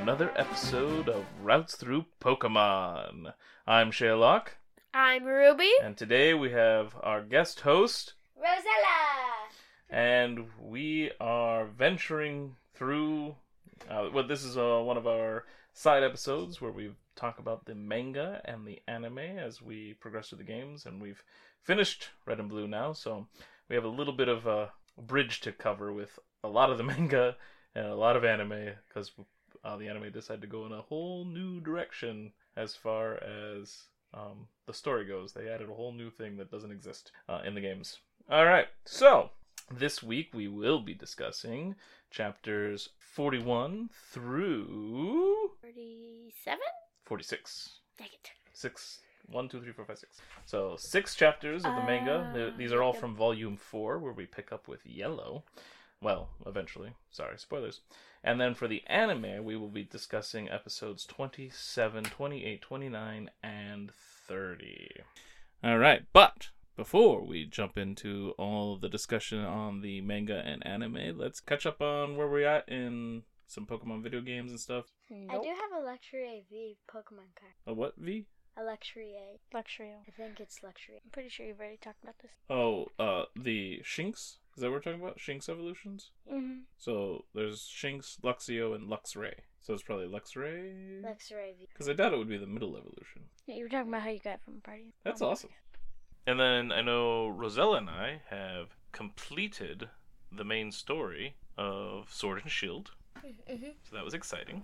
another episode of Routes Through Pokemon. I'm Shaylock. I'm Ruby. And today we have our guest host, Rosella! and we are venturing through, this is one of our side episodes where we talk about the manga and the anime as we progress through the games, and we've finished Red and Blue now, so we have a little bit of a bridge to cover with a lot of the manga and a lot of anime, because the anime decided to go in a whole new direction as far as the story goes. They added a whole new thing that doesn't exist in the games. Alright, so this week we will be discussing chapters 41 through 47? 46. Dang it. 6. 1, 2, 3, 4, 5, 6. So 6 chapters of the manga. These are all from volume 4, where we pick up with Yellow. Well, eventually. Sorry, spoilers. And then for the anime, we will be discussing episodes 27, 28, 29, and 30. Alright, but before we jump into all of the discussion on the manga and anime, let's catch up on where we're at in some Pokemon video games and stuff. Nope. I do have a Luxray V Pokemon card. A what, V? A Luxray. Luxrio. I think it's Luxray. I'm pretty sure you've already talked about this. Oh, the Shinx? Is that what we're talking about? Shinx evolutions? Mm-hmm. So there's Shinx, Luxio, and Luxray. So it's probably Luxray? Luxray V. Because I doubt it would be the middle evolution. Yeah, you were talking about how you got it from a party. That's awesome. And then I know Rosella and I have completed the main story of Sword and Shield. Mm-hmm. So that was exciting.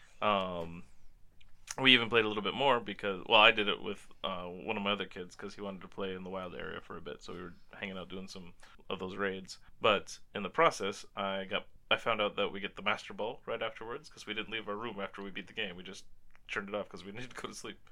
We even played a little bit more because, well, I did it with one of my other kids because he wanted to play in the wild area for a bit. So we were hanging out doing some of those raids. But in the process, I found out that we get the Master Ball right afterwards because we didn't leave our room after we beat the game. We just turned it off because we needed to go to sleep.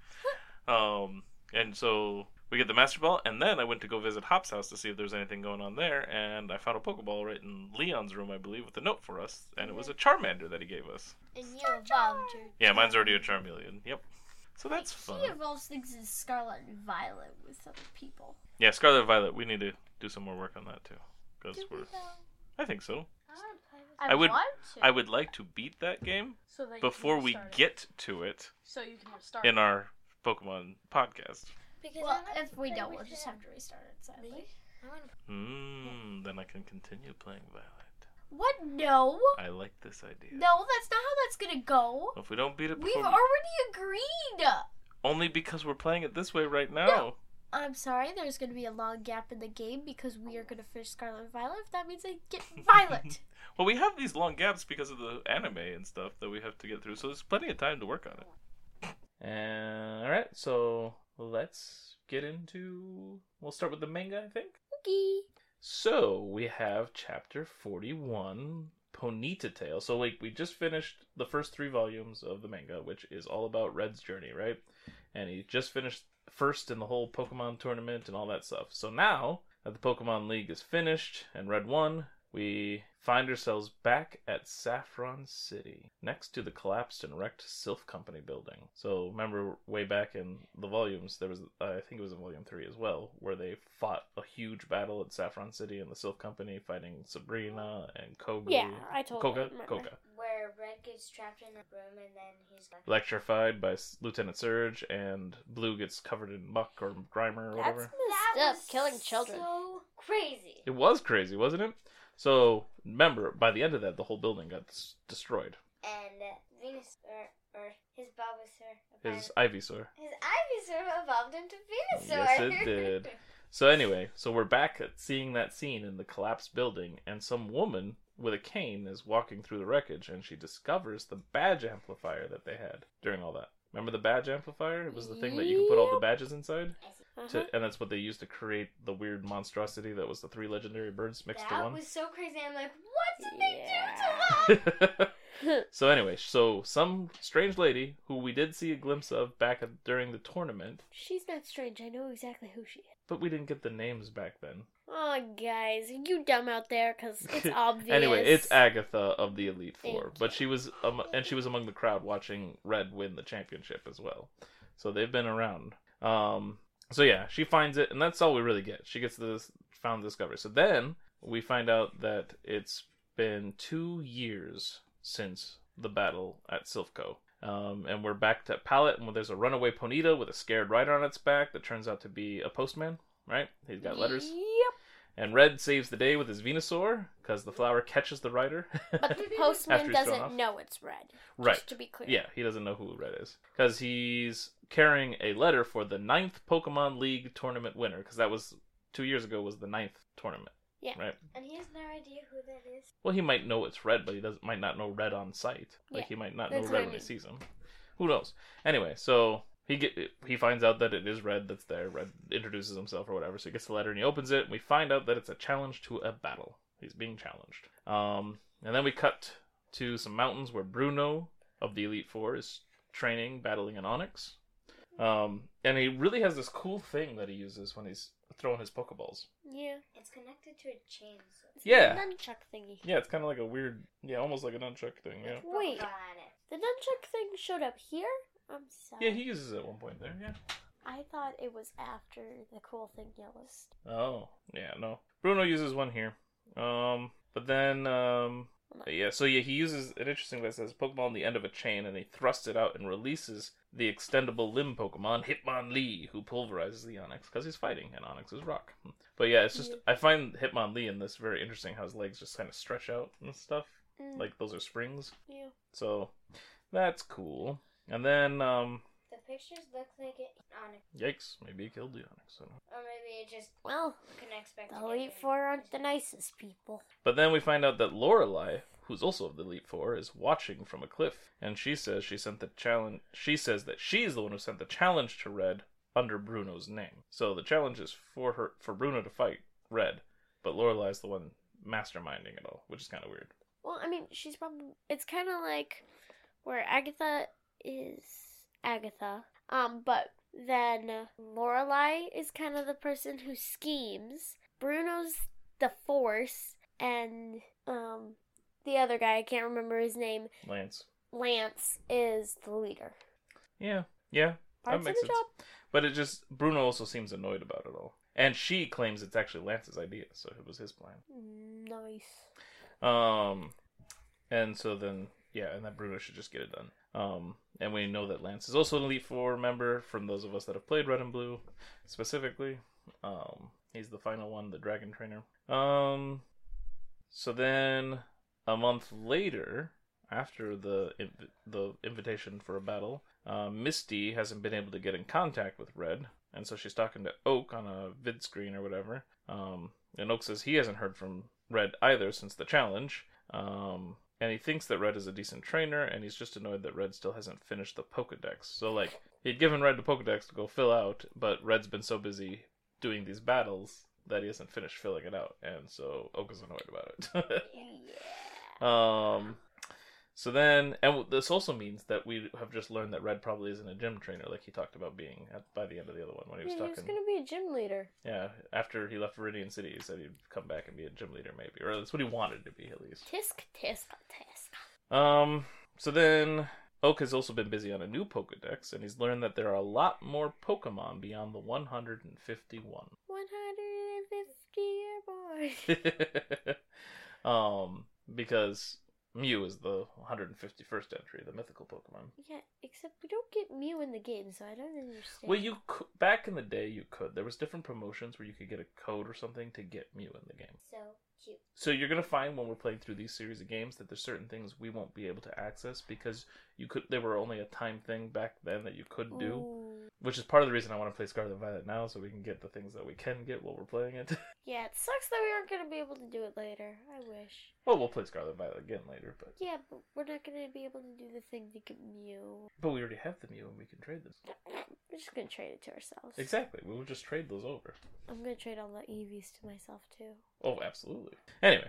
And so we get the Master Ball, and then I went to go visit Hop's house to see if there's anything going on there, and I found a Pokeball right in Leon's room, I believe, with a note for us, and it was a Charmander that he gave us. And you evolved your Yeah, mine's already a Charmeleon. Yep. So that's fun. He evolves things in Scarlet and Violet with other people. Yeah, Scarlet and Violet, we need to do some more work on that, too. Because Do we we're... though? I think so. I want to play with I would- want to. I would like to beat that game so that you before can we restart it. get to it So you can restart in our Pokemon podcast. Because Well, I like if to we play don't, with we'll just him. have to restart it, sadly. I want to Then I can continue playing Violet. What? No. I like this idea. No, that's not how that's gonna go. If we don't beat it We've before... already agreed. Only because we're playing it this way right now. I'm sorry, there's gonna be a long gap in the game because we are gonna finish Scarlet and Violet. If that means I get Violet. Well, we have these long gaps because of the anime and stuff that we have to get through, so there's plenty of time to work on it. Alright, so let's get into... We'll start with the manga, I think. Okay. So, we have chapter 41, Ponyta Tale. So, like, we just finished the first 3 volumes of the manga, which is all about Red's journey, right? And he just finished first in the whole Pokemon tournament and all that stuff. So now that the Pokemon League is finished and Red won, we find ourselves back at Saffron City, next to the collapsed and wrecked Sylph Company building. So remember way back in the volumes, there was, I think it was in volume 3 as well, where they fought a huge battle at Saffron City and the Sylph Company fighting Sabrina and Koga. Yeah, I totally Koga? remember. Koga. where Red gets trapped in a room and then he's like, Electrified by Lieutenant Surge, and Blue gets covered in muck or Grimer or whatever. That's messed up, killing children. So crazy. It was crazy, wasn't it? So, remember, by the end of that, the whole building got destroyed. And Venus, or his Bulbasaur, His Ivysaur. his Ivysaur evolved into Venusaur. Yes, it did. So anyway, so we're back at seeing that scene in the collapsed building, and some woman with a cane is walking through the wreckage, and she discovers the badge amplifier that they had during all that. Remember the badge amplifier? It was the thing that you could put all the badges inside? Uh-huh. And that's what they used to create the weird monstrosity that was the 3 legendary birds mixed to That one. was so crazy. I'm like, what did they do to that? So anyway, so some strange lady who we did see a glimpse of back during the tournament, She's not strange. I know exactly who she is. but we didn't get the names back then. Oh, guys, are you dumb out there? Because it's obvious. Anyway, it's Agatha of the Elite Thank Four, but she was she was among the crowd watching Red win the championship as well. So they've been around. So yeah, she finds it, and that's all we really get. She gets this found discovery. So then we find out that it's been 2 years since the battle at Silphco. And we're back to Pallet, and there's a runaway Ponyta with a scared rider on its back that turns out to be a postman, right? He's got letters. Yep. And Red saves the day with his Venusaur, because the flower catches the rider. But the After postman he's thrown off. doesn't know it's red. Right. Just to be clear. Yeah, he doesn't know who Red is. Because he's carrying a letter for the 9th Pokemon League tournament winner, because that was 2 years ago was the 9th tournament. Yeah. Right? And he has no idea who that is. Well, he might know it's Red, but he might not know Red on sight. Like, Yeah, he might not know that's Red what I when he mean. sees him. Who knows? Anyway, so he finds out that it is Red that's there. Red introduces himself or whatever, so he gets the letter and he opens it, and we find out that it's a challenge to a battle. He's being challenged. And then we cut to some mountains where Bruno of the Elite Four is training, battling an Onix. And he really has this cool thing that he uses when he's throwing his Pokeballs. Yeah. It's connected to a chain. So it's Yeah. Nunchuck thingy. Yeah, it's kind of like a weird, almost like a nunchuck thing, yeah. Wait. Pokemon on it. The nunchuck thing showed up here? I'm sorry. Yeah, he uses it at one point there, yeah. I thought it was after the cool thing yellows. Oh, yeah, no. Bruno uses one here. But then, he uses an interesting that says Pokeball on the end of a chain, and he thrusts it out and releases the extendable limb Pokemon, Hitmonlee, who pulverizes the Onix, because he's fighting, and Onix is rock. But yeah, it's just, I find Hitmonlee in this very interesting, how his legs just kind of stretch out and stuff. Like, those are springs. Yeah. So, that's cool. And then, The pictures look like it on it. yikes, maybe he killed the Onix. I don't know. Or maybe it just Well, connects back the together. Elite Four aren't the nicest people. But then we find out that Lorelei, who's also of the Elite Four, is watching from a cliff, and she says she sent the challenge. She says that she's the one who sent the challenge to Red under Bruno's name. So the challenge is for Bruno to fight Red, but Lorelei's the one masterminding it all, which is kind of weird. Well, I mean, she's probably... It's kind of like where Agatha is Agatha. But then Lorelei is kind of the person who schemes. Bruno's the force, and the other guy, I can't remember his name, Lance is the leader. Yeah, Parts that makes of the sense. job. But it just Bruno also seems annoyed about it all, and she claims it's actually Lance's idea, so it was his plan. Nice. And so then, and that Bruno should just get it done. And we know that Lance is also an Elite Four member from those of us that have played Red and Blue, specifically. He's the final one, the Dragon Trainer. So then, a month later, after the invitation for a battle, Misty hasn't been able to get in contact with Red, and so she's talking to Oak on a vid screen or whatever. And Oak says he hasn't heard from Red either since the challenge. And he thinks that Red is a decent trainer, and he's just annoyed that Red still hasn't finished the Pokedex. So, like, he'd given Red the Pokedex to go fill out, but Red's been so busy doing these battles that he hasn't finished filling it out, and so Oak is annoyed about it. So then, and this also means that we have just learned that Red probably isn't a gym trainer like he talked about being by the end of the other one when he was He talking. was going to be a gym leader. Yeah, after he left Viridian City, he said he'd come back and be a gym leader maybe, or that's what he wanted to be at least. Tisk, tisk, tisk. So then Oak has also been busy on a new Pokedex, and he's learned that there are a lot more Pokemon beyond the 151. 150 boys. Because Mew is the 151st entry, the mythical Pokemon. Yeah, except we don't get Mew in the game, so I don't understand. Well, you could, back in the day, you could. There was different promotions where you could get a code or something to get Mew in the game. So cute. So you're gonna find when we're playing through these series of games that there's certain things we won't be able to access because they were only a time thing back then that you could do. Ooh. Which is part of the reason I want to play Scarlet and Violet now, so we can get the things that we can get while we're playing it. Yeah, it sucks that we aren't going to be able to do it later. I wish. Well, we'll play Scarlet and Violet again later, but Yeah, but we're not going to be able to do the thing to get Mew. we already have the Mew and we can trade this. We're just going to trade it to ourselves. Exactly, we will just trade those over. I'm going to trade all the EVs to myself, too. Oh, absolutely. Anyway,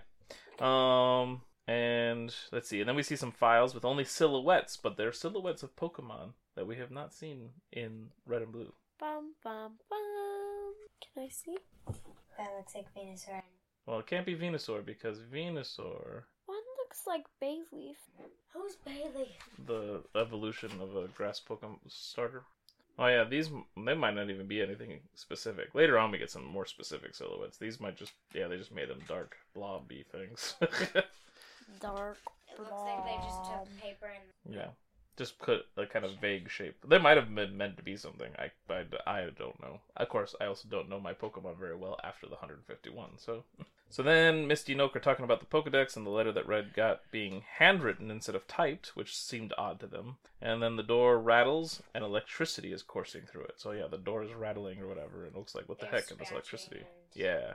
and let's see, and then we see some files with only silhouettes, but they're silhouettes of Pokemon that we have not seen in Red and Blue. Bum, bum, bum. Can I see? That looks like Venusaur. Well, it can't be Venusaur because Venusaur, One looks like Bayleaf. Who's Bailey? the evolution of a grass Pokemon starter. Oh yeah, they might not even be anything specific. Later on we get some more specific silhouettes. These might just, they just made them dark blobby things. Dark It looks like they just took paper Yeah. Just put a kind of vague shape. They might have been meant to be something. I don't know. Of course, I also don't know my Pokemon very well after the 151. So then Misty and Oak are talking about the Pokedex and the letter that Red got being handwritten instead of typed, which seemed odd to them. And then the door rattles and electricity is coursing through it. So yeah, the door is rattling or whatever. And Oak's like, "What the heck is this electricity?" Yeah.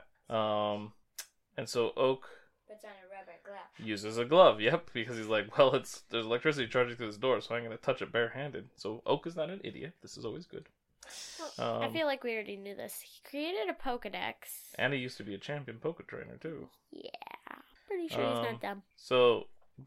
And so Oak Puts on a rubber glove. uses a glove, yep, because he's like, well, there's electricity charging through this door, so I'm going to touch it barehanded. So Oak is not an idiot. This is always good. Well, I feel like we already knew this. He created a Pokedex. And he used to be a champion Poke trainer, too. Yeah. Pretty sure he's not dumb. So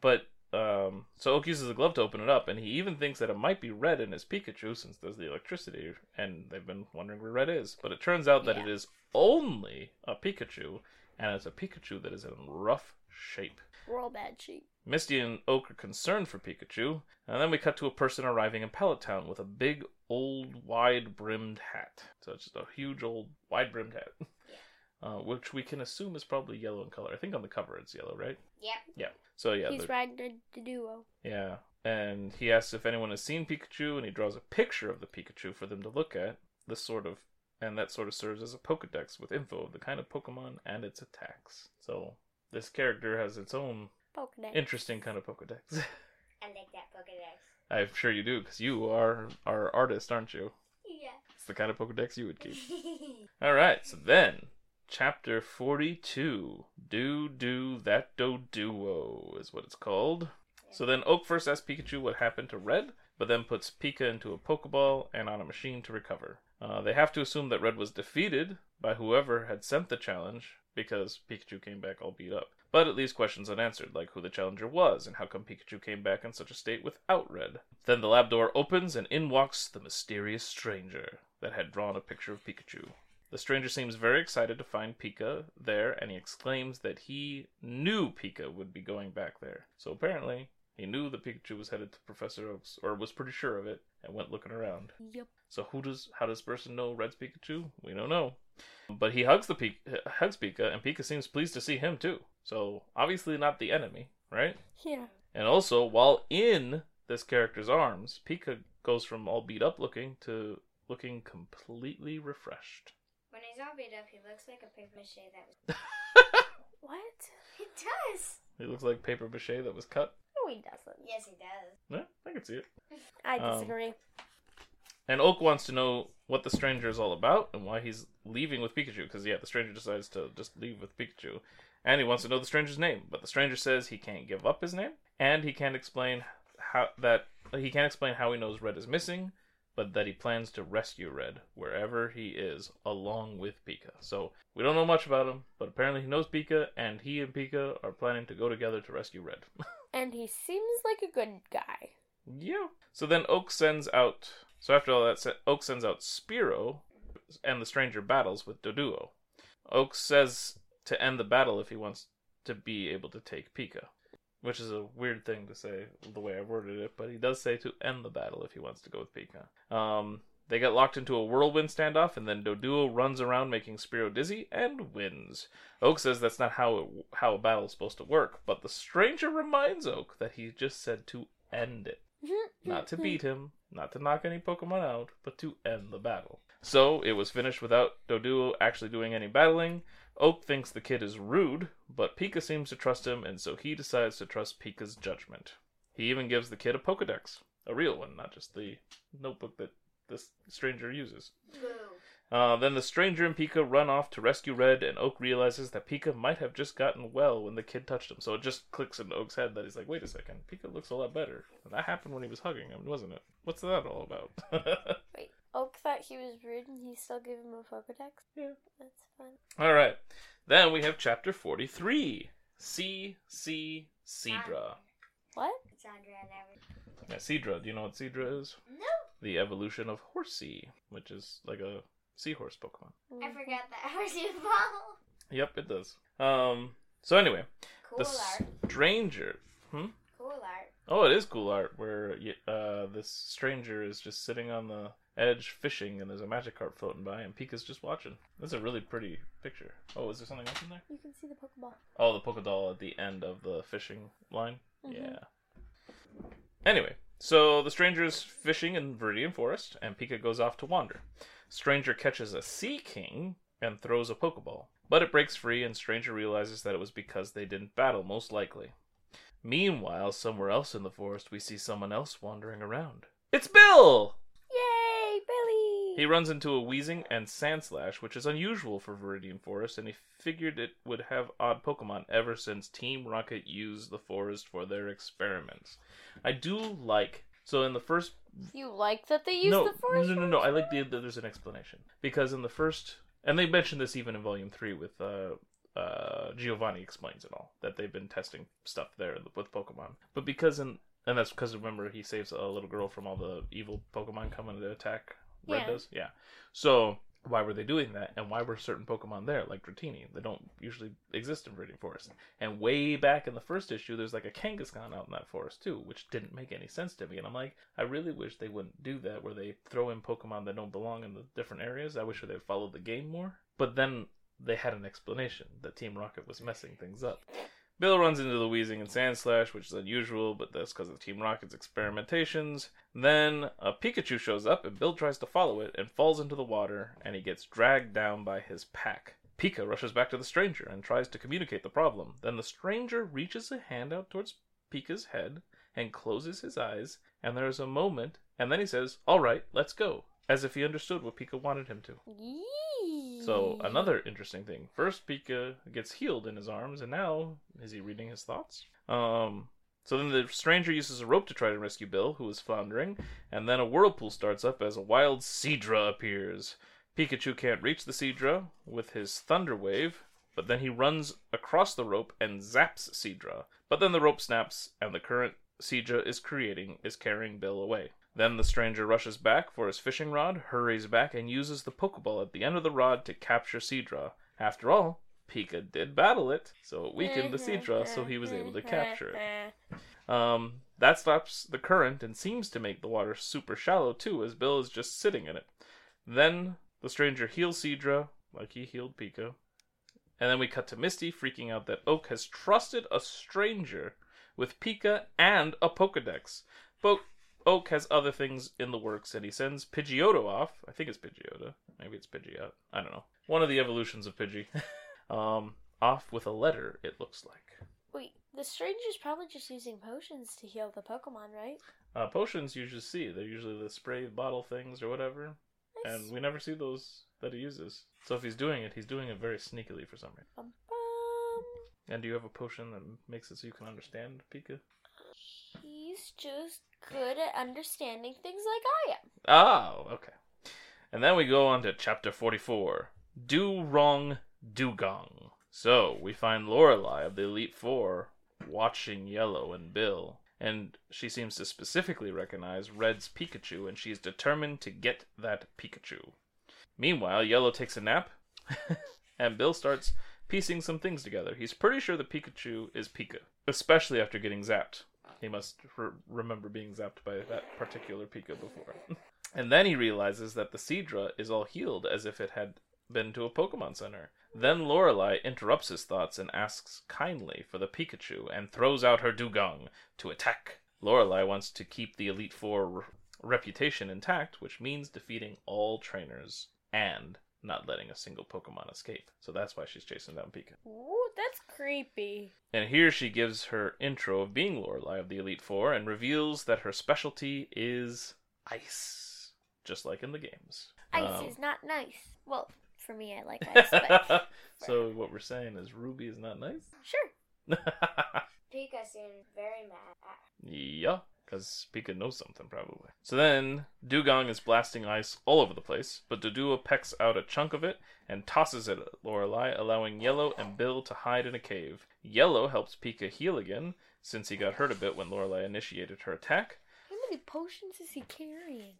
Oak uses a glove to open it up, and he even thinks that it might be Red in his Pikachu, since there's the electricity, and they've been wondering where Red is. But it turns out that it is only a Pikachu, and it's a Pikachu that is in rough shape. Real bad sheep. Misty and Oak are concerned for Pikachu, and then we cut to a person arriving in Pallet Town with a big, old, wide-brimmed hat. So it's just a huge, old, wide-brimmed hat. Which we can assume is probably yellow in color. I think on the cover it's yellow, right? Yep. Yeah. So yeah. He's riding the duo. Yeah. And he asks if anyone has seen Pikachu, and he draws a picture of the Pikachu for them to look at. And that sort of serves as a Pokedex with info of the kind of Pokemon and its attacks. So this character has its own Pokedex. interesting kind of Pokedex. I like that Pokedex. I'm sure you do, because you are our artist, aren't you? Yeah. It's the kind of Pokedex you would keep. Alright, so then, Chapter 42. Do That Doduo is what it's called. So then Oak first asks Pikachu what happened to Red, but then puts Pika into a Pokeball and on a machine to recover. They have to assume that Red was defeated by whoever had sent the challenge, because Pikachu came back all beat up. But it leaves questions unanswered, like who the challenger was, and how come Pikachu came back in such a state without Red. Then the lab door opens, and in walks the mysterious stranger that had drawn a picture of Pikachu. The stranger seems very excited to find Pika there, and he exclaims that he knew Pika would be going back there. So apparently, he knew that Pikachu was headed to Professor Oak's, or was pretty sure of it, and went looking around. Yep. So how does this person know Red's Pikachu? We don't know. But he hugs Pika, and Pika seems pleased to see him too. So obviously not the enemy, right? Yeah. And also, while in this character's arms, Pika goes from all beat up looking to looking completely refreshed. When he's all beat up, he looks like a paper mache that was... What? He does! He looks like paper mache that was cut. No, he doesn't. Yes, he does. Yeah, I can see it. I disagree. And Oak wants to know what the stranger is all about and why he's leaving with Pikachu. Because, yeah, the stranger decides to just leave with Pikachu. And he wants to know the stranger's name. But the stranger says he can't give up his name. And he can't explain how he knows Red is missing. But that he plans to rescue Red wherever he is, along with Pika. So, we don't know much about him. But apparently he knows Pika. And he and Pika are planning to go together to rescue Red. And he seems like a good guy. Yeah. So then Oak sends out... So after all that, Oak sends out Spearow, and the stranger battles with Doduo. Oak says to end the battle if he wants to be able to take Pika. Which is a weird thing to say, the way I worded it, but he does say to end the battle if he wants to go with Pika. They get locked into a whirlwind standoff, and then Doduo runs around making Spearow dizzy, and wins. Oak says that's not how a battle is supposed to work, but the stranger reminds Oak that he just said to end it. Not to beat him, not to knock any Pokemon out, but to end the battle. So, it was finished without Doduo actually doing any battling. Oak thinks the kid is rude, but Pika seems to trust him, and so he decides to trust Pika's judgment. He even gives the kid a Pokedex. A real one, not just the notebook that this stranger uses. Then the stranger and Pika run off to rescue Red, and Oak realizes that Pika might have just gotten well when the kid touched him. So it just clicks into Oak's head that he's like, wait a second, Pika looks a lot better. And that happened when he was hugging him, wasn't it? What's that all about? Wait, Oak thought he was rude and he still gave him a Pokedex? Yeah. That's fun. Alright. Then we have chapter 43. Seadra. What? Sandra never... Yeah, Seadra. Do you know what Seadra is? No! The evolution of Horsea, which is like a seahorse Pokemon. I forgot that Horsea evolved. Yep, it does. So anyway, Cool the art. stranger. Cool art. Oh, it is cool art where this stranger is just sitting on the edge fishing, and there's a Magikarp floating by, and Pika's just watching. That's a really pretty picture. Oh, is there something else in there? You can see the Pokeball. Oh, the Pokédoll at the end of the fishing line. Mhm. Yeah. Anyway, so the stranger's fishing in Viridian Forest, and Pika goes off to wander. Stranger catches a Sea King and throws a Pokeball. But it breaks free, and Stranger realizes that it was because they didn't battle, most likely. Meanwhile, somewhere else in the forest, we see someone else wandering around. It's Bill! Yay, Billy! He runs into a Weezing and Sandslash, which is unusual for Viridian Forest, and he figured it would have odd Pokemon ever since Team Rocket used the forest for their experiments. I do like... So in the first... You like that they use the forest? No. I like that there's an explanation. Because in the first... And they mentioned this even in Volume 3 with Giovanni explains it all. That they've been testing stuff there with Pokemon. But because And that's because, remember, he saves a little girl from all the evil Pokemon coming to attack Red does? Yeah. So, why were they doing that? And why were certain Pokemon there, like Dratini? They don't usually exist in Viridian Forest. And way back in the first issue, there's like a Kangaskhan out in that forest, too, which didn't make any sense to me. And I'm like, I really wish they wouldn't do that, where they throw in Pokemon that don't belong in the different areas. I wish they'd followed the game more. But then they had an explanation that Team Rocket was messing things up. Bill runs into the Weezing and Sandslash, which is unusual, but that's because of Team Rocket's experimentations. Then a Pikachu shows up, and Bill tries to follow it and falls into the water, and he gets dragged down by his pack. Pika rushes back to the stranger and tries to communicate the problem. Then the stranger reaches a hand out towards Pika's head and closes his eyes, and there's a moment, and then he says, "All right, let's go," as if he understood what Pika wanted him to. Yee. So, another interesting thing. First, Pika gets healed in his arms, and now, is he reading his thoughts? So then the stranger uses a rope to try to rescue Bill, who is floundering, and then a whirlpool starts up as a wild Seadra appears. Pikachu can't reach the Seadra with his Thunder Wave, but then he runs across the rope and zaps Seadra. But then the rope snaps, and the current Seadra is carrying Bill away. Then the stranger rushes back for his fishing rod, hurries back, and uses the Pokeball at the end of the rod to capture Seadra. After all, Pika did battle it, so it weakened the Seadra, so he was able to capture it. That stops the current and seems to make the water super shallow too, as Bill is just sitting in it. Then the stranger heals Seadra, like he healed Pika. And then we cut to Misty freaking out that Oak has trusted a stranger with Pika and a Pokedex. But Oak has other things in the works, and he sends Pidgeotto off. I think it's Pidgeotto. Maybe it's Pidgeot. I don't know. One of the evolutions of Pidgey. Off with a letter, it looks like. Wait, the stranger's probably just using potions to heal the Pokemon, right? Potions you just see. They're usually the spray bottle things or whatever. Nice. And we never see those that he uses. So if he's doing it very sneakily for some reason. Bum, bum. And do you have a potion that makes it so you can understand Pika? He's just good at understanding things like I am. Oh, okay. And then we go on to chapter 44. Do Wrong Dugong. So, we find Lorelei of the Elite Four watching Yellow and Bill. And she seems to specifically recognize Red's Pikachu, and she's determined to get that Pikachu. Meanwhile, Yellow takes a nap, and Bill starts piecing some things together. He's pretty sure the Pikachu is Pika, especially after getting zapped. He must remember being zapped by that particular Pika before. And then he realizes that the Seadra is all healed as if it had been to a Pokemon Center. Then Lorelei interrupts his thoughts and asks kindly for the Pikachu and throws out her Dugong to attack. Lorelei wants to keep the Elite Four reputation intact, which means defeating all trainers and not letting a single Pokemon escape. So that's why she's chasing down Pika. Ooh, that's creepy. And here she gives her intro of being Lorelei of the Elite Four and reveals that her specialty is ice, just like in the games. Ice is not nice. Well, for me, I like ice, but... So what we're saying is Ruby is not nice? Sure. Pika seemed very mad. Yeah, because Pika knows something, probably. So then, Dugong is blasting ice all over the place, but Dodua pecks out a chunk of it and tosses it at Lorelei, allowing Yellow and Bill to hide in a cave. Yellow helps Pika heal again, since he got hurt a bit when Lorelei initiated her attack. How many potions is he carrying?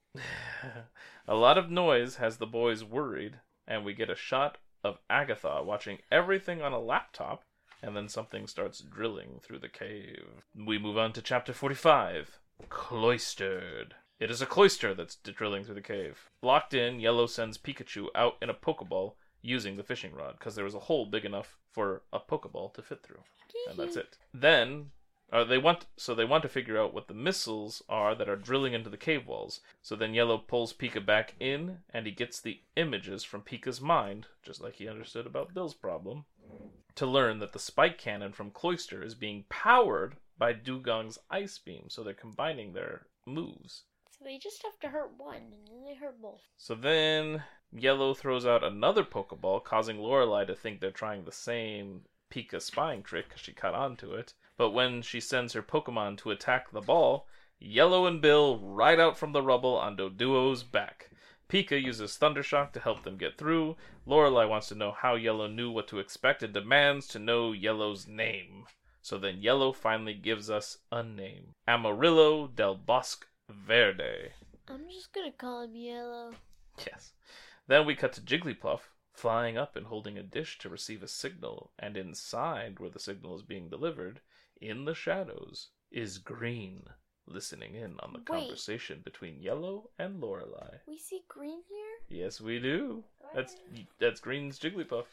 A lot of noise has the boys worried, and we get a shot of Agatha watching everything on a laptop, and then something starts drilling through the cave. We move on to chapter 45. Cloistered. It is a cloister that's drilling through the cave. Locked in, Yellow sends Pikachu out in a Pokeball using the fishing rod, because there was a hole big enough for a Pokeball to fit through. And that's it. Then, They want to figure out what the missiles are that are drilling into the cave walls. So then Yellow pulls Pika back in, and he gets the images from Pika's mind, just like he understood about Bill's problem, to learn that the spike cannon from Cloyster is being powered by Dewgong's ice beam. So they're combining their moves. So they just have to hurt one, and then they hurt both. So then Yellow throws out another Pokeball, causing Lorelei to think they're trying the same Pika spying trick because she caught on to it. But when she sends her Pokemon to attack the ball, Yellow and Bill ride out from the rubble on Doduo's back. Pika uses Thundershock to help them get through. Lorelei wants to know how Yellow knew what to expect and demands to know Yellow's name. So then Yellow finally gives us a name. Amarillo del Bosque Verde. I'm just gonna call him Yellow. Yes. Then we cut to Jigglypuff, flying up and holding a dish to receive a signal, and inside where the signal is being delivered, in the shadows, is Green, listening in on the conversation between Yellow and Lorelei. We see Green here? Yes, we do. That's Green's Jigglypuff.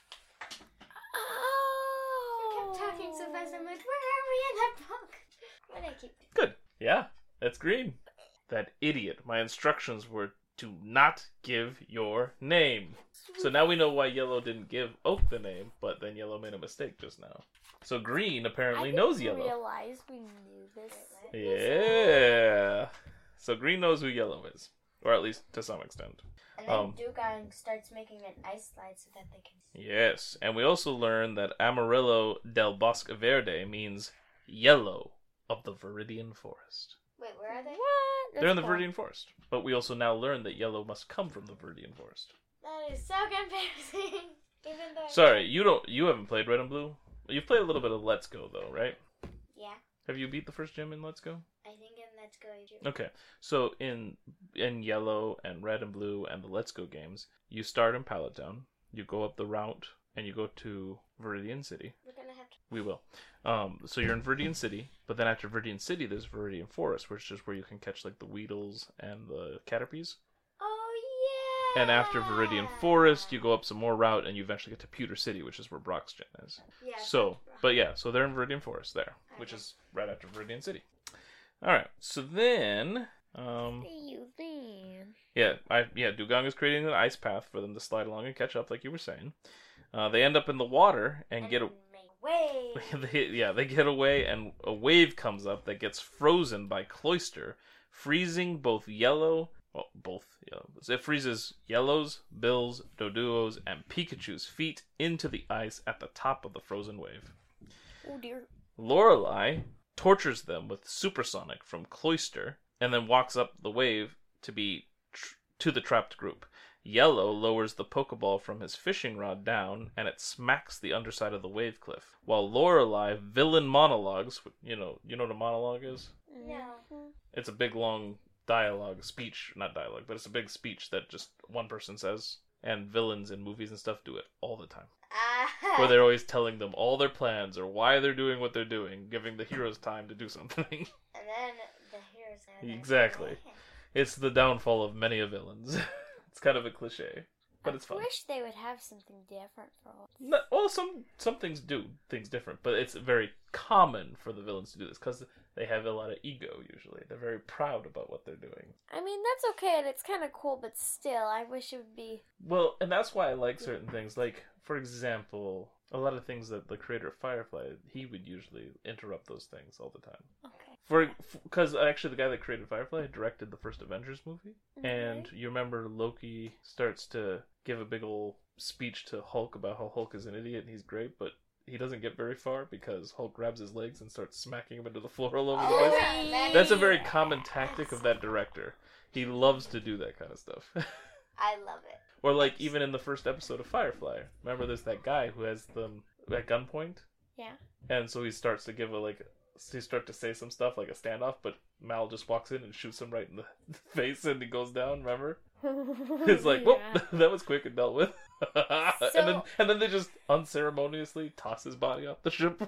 Oh! You kept talking so fast, I'm like, where are we in that book? What did I keep? Good. Yeah, that's Green. That idiot. My instructions were to not give your name. So now we know why Yellow didn't give Oak the name, but then Yellow made a mistake just now. So Green apparently knows Yellow. I didn't realize we knew this. Yeah. So Green knows who Yellow is. Or at least to some extent. And then Dewgong starts making an ice slide so that they can... Yes. And we also learn that Amarillo del Bosque Verde means yellow of the Viridian Forest. Wait, where are they? What? They're in the Viridian Forest. But we also now learn that yellow must come from the Viridian Forest. That is so confusing. Even though... Sorry, you haven't played Red and Blue? You've played a little bit of Let's Go though, right? Yeah. Have you beat the first gym in Let's Go? I think in Let's Go you do. Okay. So in Yellow and Red and Blue and the Let's Go games, you start in Pallet Town, you go up the route, and you go to Viridian City. We're gonna have to... We will. So you're in Viridian City, but then after Viridian City, there's Viridian Forest, which is where you can catch like the Weedles and the Caterpies. Oh, yeah! And after Viridian Forest, you go up some more route, and you eventually get to Pewter City, which is where Brock's gym is. Yeah. So they're in Viridian Forest there, which is right after Viridian City. All right. So then, Dewgong is creating an ice path for them to slide along and catch up, like you were saying. They end up in the water and get away. they get away, and a wave comes up that gets frozen by Cloyster, freezing both Yellow. Well, both Yellows. It freezes Yellow's, Bill's, Doduo's, and Pikachu's feet into the ice at the top of the frozen wave. Oh dear. Lorelei tortures them with Supersonic from Cloyster, and then walks up the wave to the trapped group. Yellow lowers the Pokeball from his fishing rod down, and it smacks the underside of the wave cliff. While Lorelei villain monologues, you know what a monologue is? No. It's a big long speech, not dialogue, but it's a big speech that just one person says, and villains in movies and stuff do it all the time. Where they're always telling them all their plans or why they're doing what they're doing, giving the heroes time to do something. And then the heroes... Exactly. It's the downfall of many a villains. It's kind of a cliche, but it's fun. I wish they would have something different for all. No, well, some things do things different, but it's very common for the villains to do this because they have a lot of ego usually. They're very proud about what they're doing. I mean, that's okay, and it's kind of cool, but still, I wish it would be... Well, and that's why I like certain things. Like, for example, a lot of things that the creator of Firefly, he would usually interrupt those things all the time. Okay. Because actually the guy that created Firefly directed the first Avengers movie. Mm-hmm. And you remember Loki starts to give a big old speech to Hulk about how Hulk is an idiot and he's great, but he doesn't get very far because Hulk grabs his legs and starts smacking him into the floor all over the place. That's a very common tactic of that director. He loves to do that kind of stuff. I love it. Or like even in the first episode of Firefly, remember there's that guy who has them at gunpoint? Yeah. And so he starts to give to say some stuff like a standoff, but Mal just walks in and shoots him right in the face and he goes down, remember? It's like, whoop, that was quick and dealt with. and then they just unceremoniously toss his body off the ship.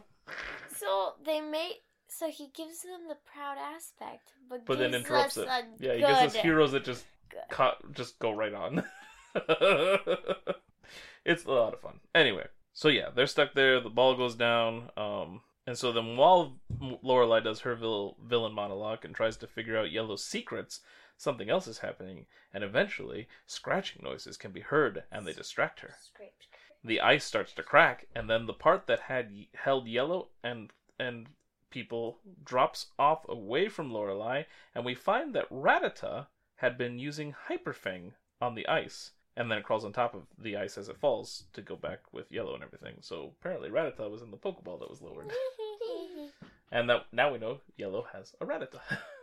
So he gives them the proud aspect, but then interrupts it. Yeah, he gives us heroes that just go right on. It's a lot of fun. Anyway, so yeah, they're stuck there. The ball goes down, And so then while Lorelai does her villain monologue and tries to figure out Yellow's secrets, something else is happening, and eventually scratching noises can be heard and they distract her. The ice starts to crack, and then the part that had held Yellow and people drops off away from Lorelai, and we find that Rattata had been using Hyperfang on the ice, and then it crawls on top of the ice as it falls to go back with Yellow and everything. So apparently Rattata was in the Pokeball that was lowered. And that now we know Yellow has a Rattata.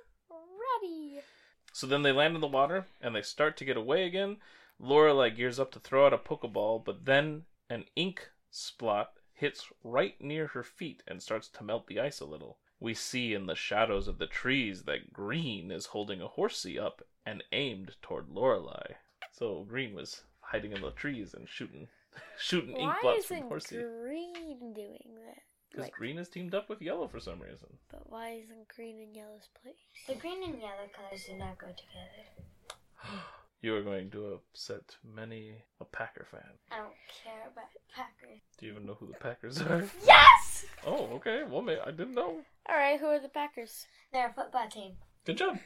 Ready. So then they land in the water, and they start to get away again. Lorelai gears up to throw out a Pokeball, but then an ink splot hits right near her feet and starts to melt the ice a little. We see in the shadows of the trees that Green is holding a Horsea up and aimed toward Lorelai. So Green was hiding in the trees and shooting ink Why blots from isn't Horsea. Green doing that? Because Green is teamed up with Yellow for some reason. But why isn't Green in Yellow's place? The green and yellow colors do not go together. You are going to upset many a Packer fan. I don't care about Packers. Do you even know who the Packers are? Yes! Oh, okay. Well, I didn't know. All right, who are the Packers? They're a football team. Good job.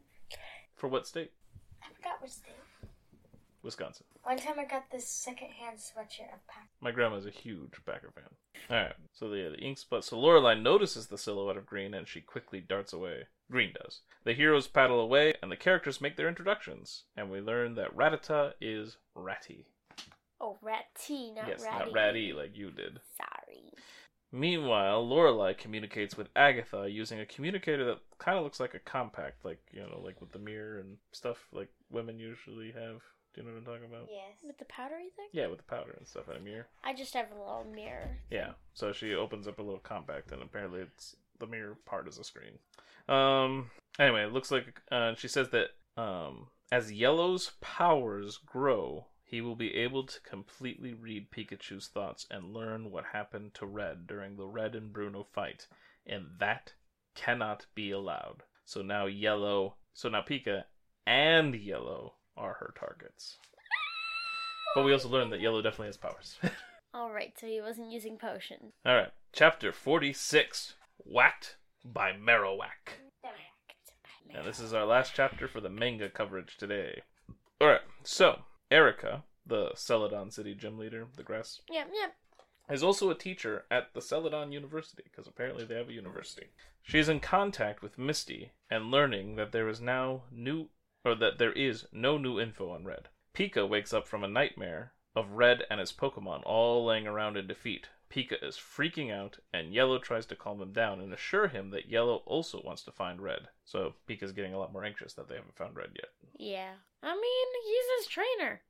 For what state? I forgot which state. Wisconsin. One time I got this secondhand sweatshirt of Packers. My grandma's a huge Packer fan. Alright, so the ink spot. So Lorelai notices the silhouette of Green and she quickly darts away. Green does. The heroes paddle away and the characters make their introductions. And we learn that Rattata is Ratty. Oh, Ratty, not yes, Ratty. not Ratty like you did. Sorry. Meanwhile, Lorelai communicates with Agatha using a communicator that kind of looks like a compact, like, like with the mirror and stuff like women usually have. Do you know what I'm talking about? Yes. With the powdery thing? Yeah, with the powder and stuff and a mirror. I just have a little mirror. Yeah, so she opens up a little compact, and apparently it's the mirror part is a screen. Anyway, it looks like she says that as Yellow's powers grow, he will be able to completely read Pikachu's thoughts and learn what happened to Red during the Red and Bruno fight, and that cannot be allowed. So now Pika and Yellow are her targets. But we also learned that Yellow definitely has powers. Alright, so he wasn't using potion. Alright, chapter 46, Whacked by Marowak. And this is our last chapter for the manga coverage today. Alright, so, Erica, the Celadon City gym leader, the grass, Yep. is also a teacher at the Celadon University, because apparently they have a university. She is in contact with Misty, and learning that there is no new info on Red. Pika wakes up from a nightmare of Red and his Pokemon all laying around in defeat. Pika is freaking out, and Yellow tries to calm him down and assure him that Yellow also wants to find Red. So Pika's getting a lot more anxious that they haven't found Red yet. Yeah. I mean, he's his trainer.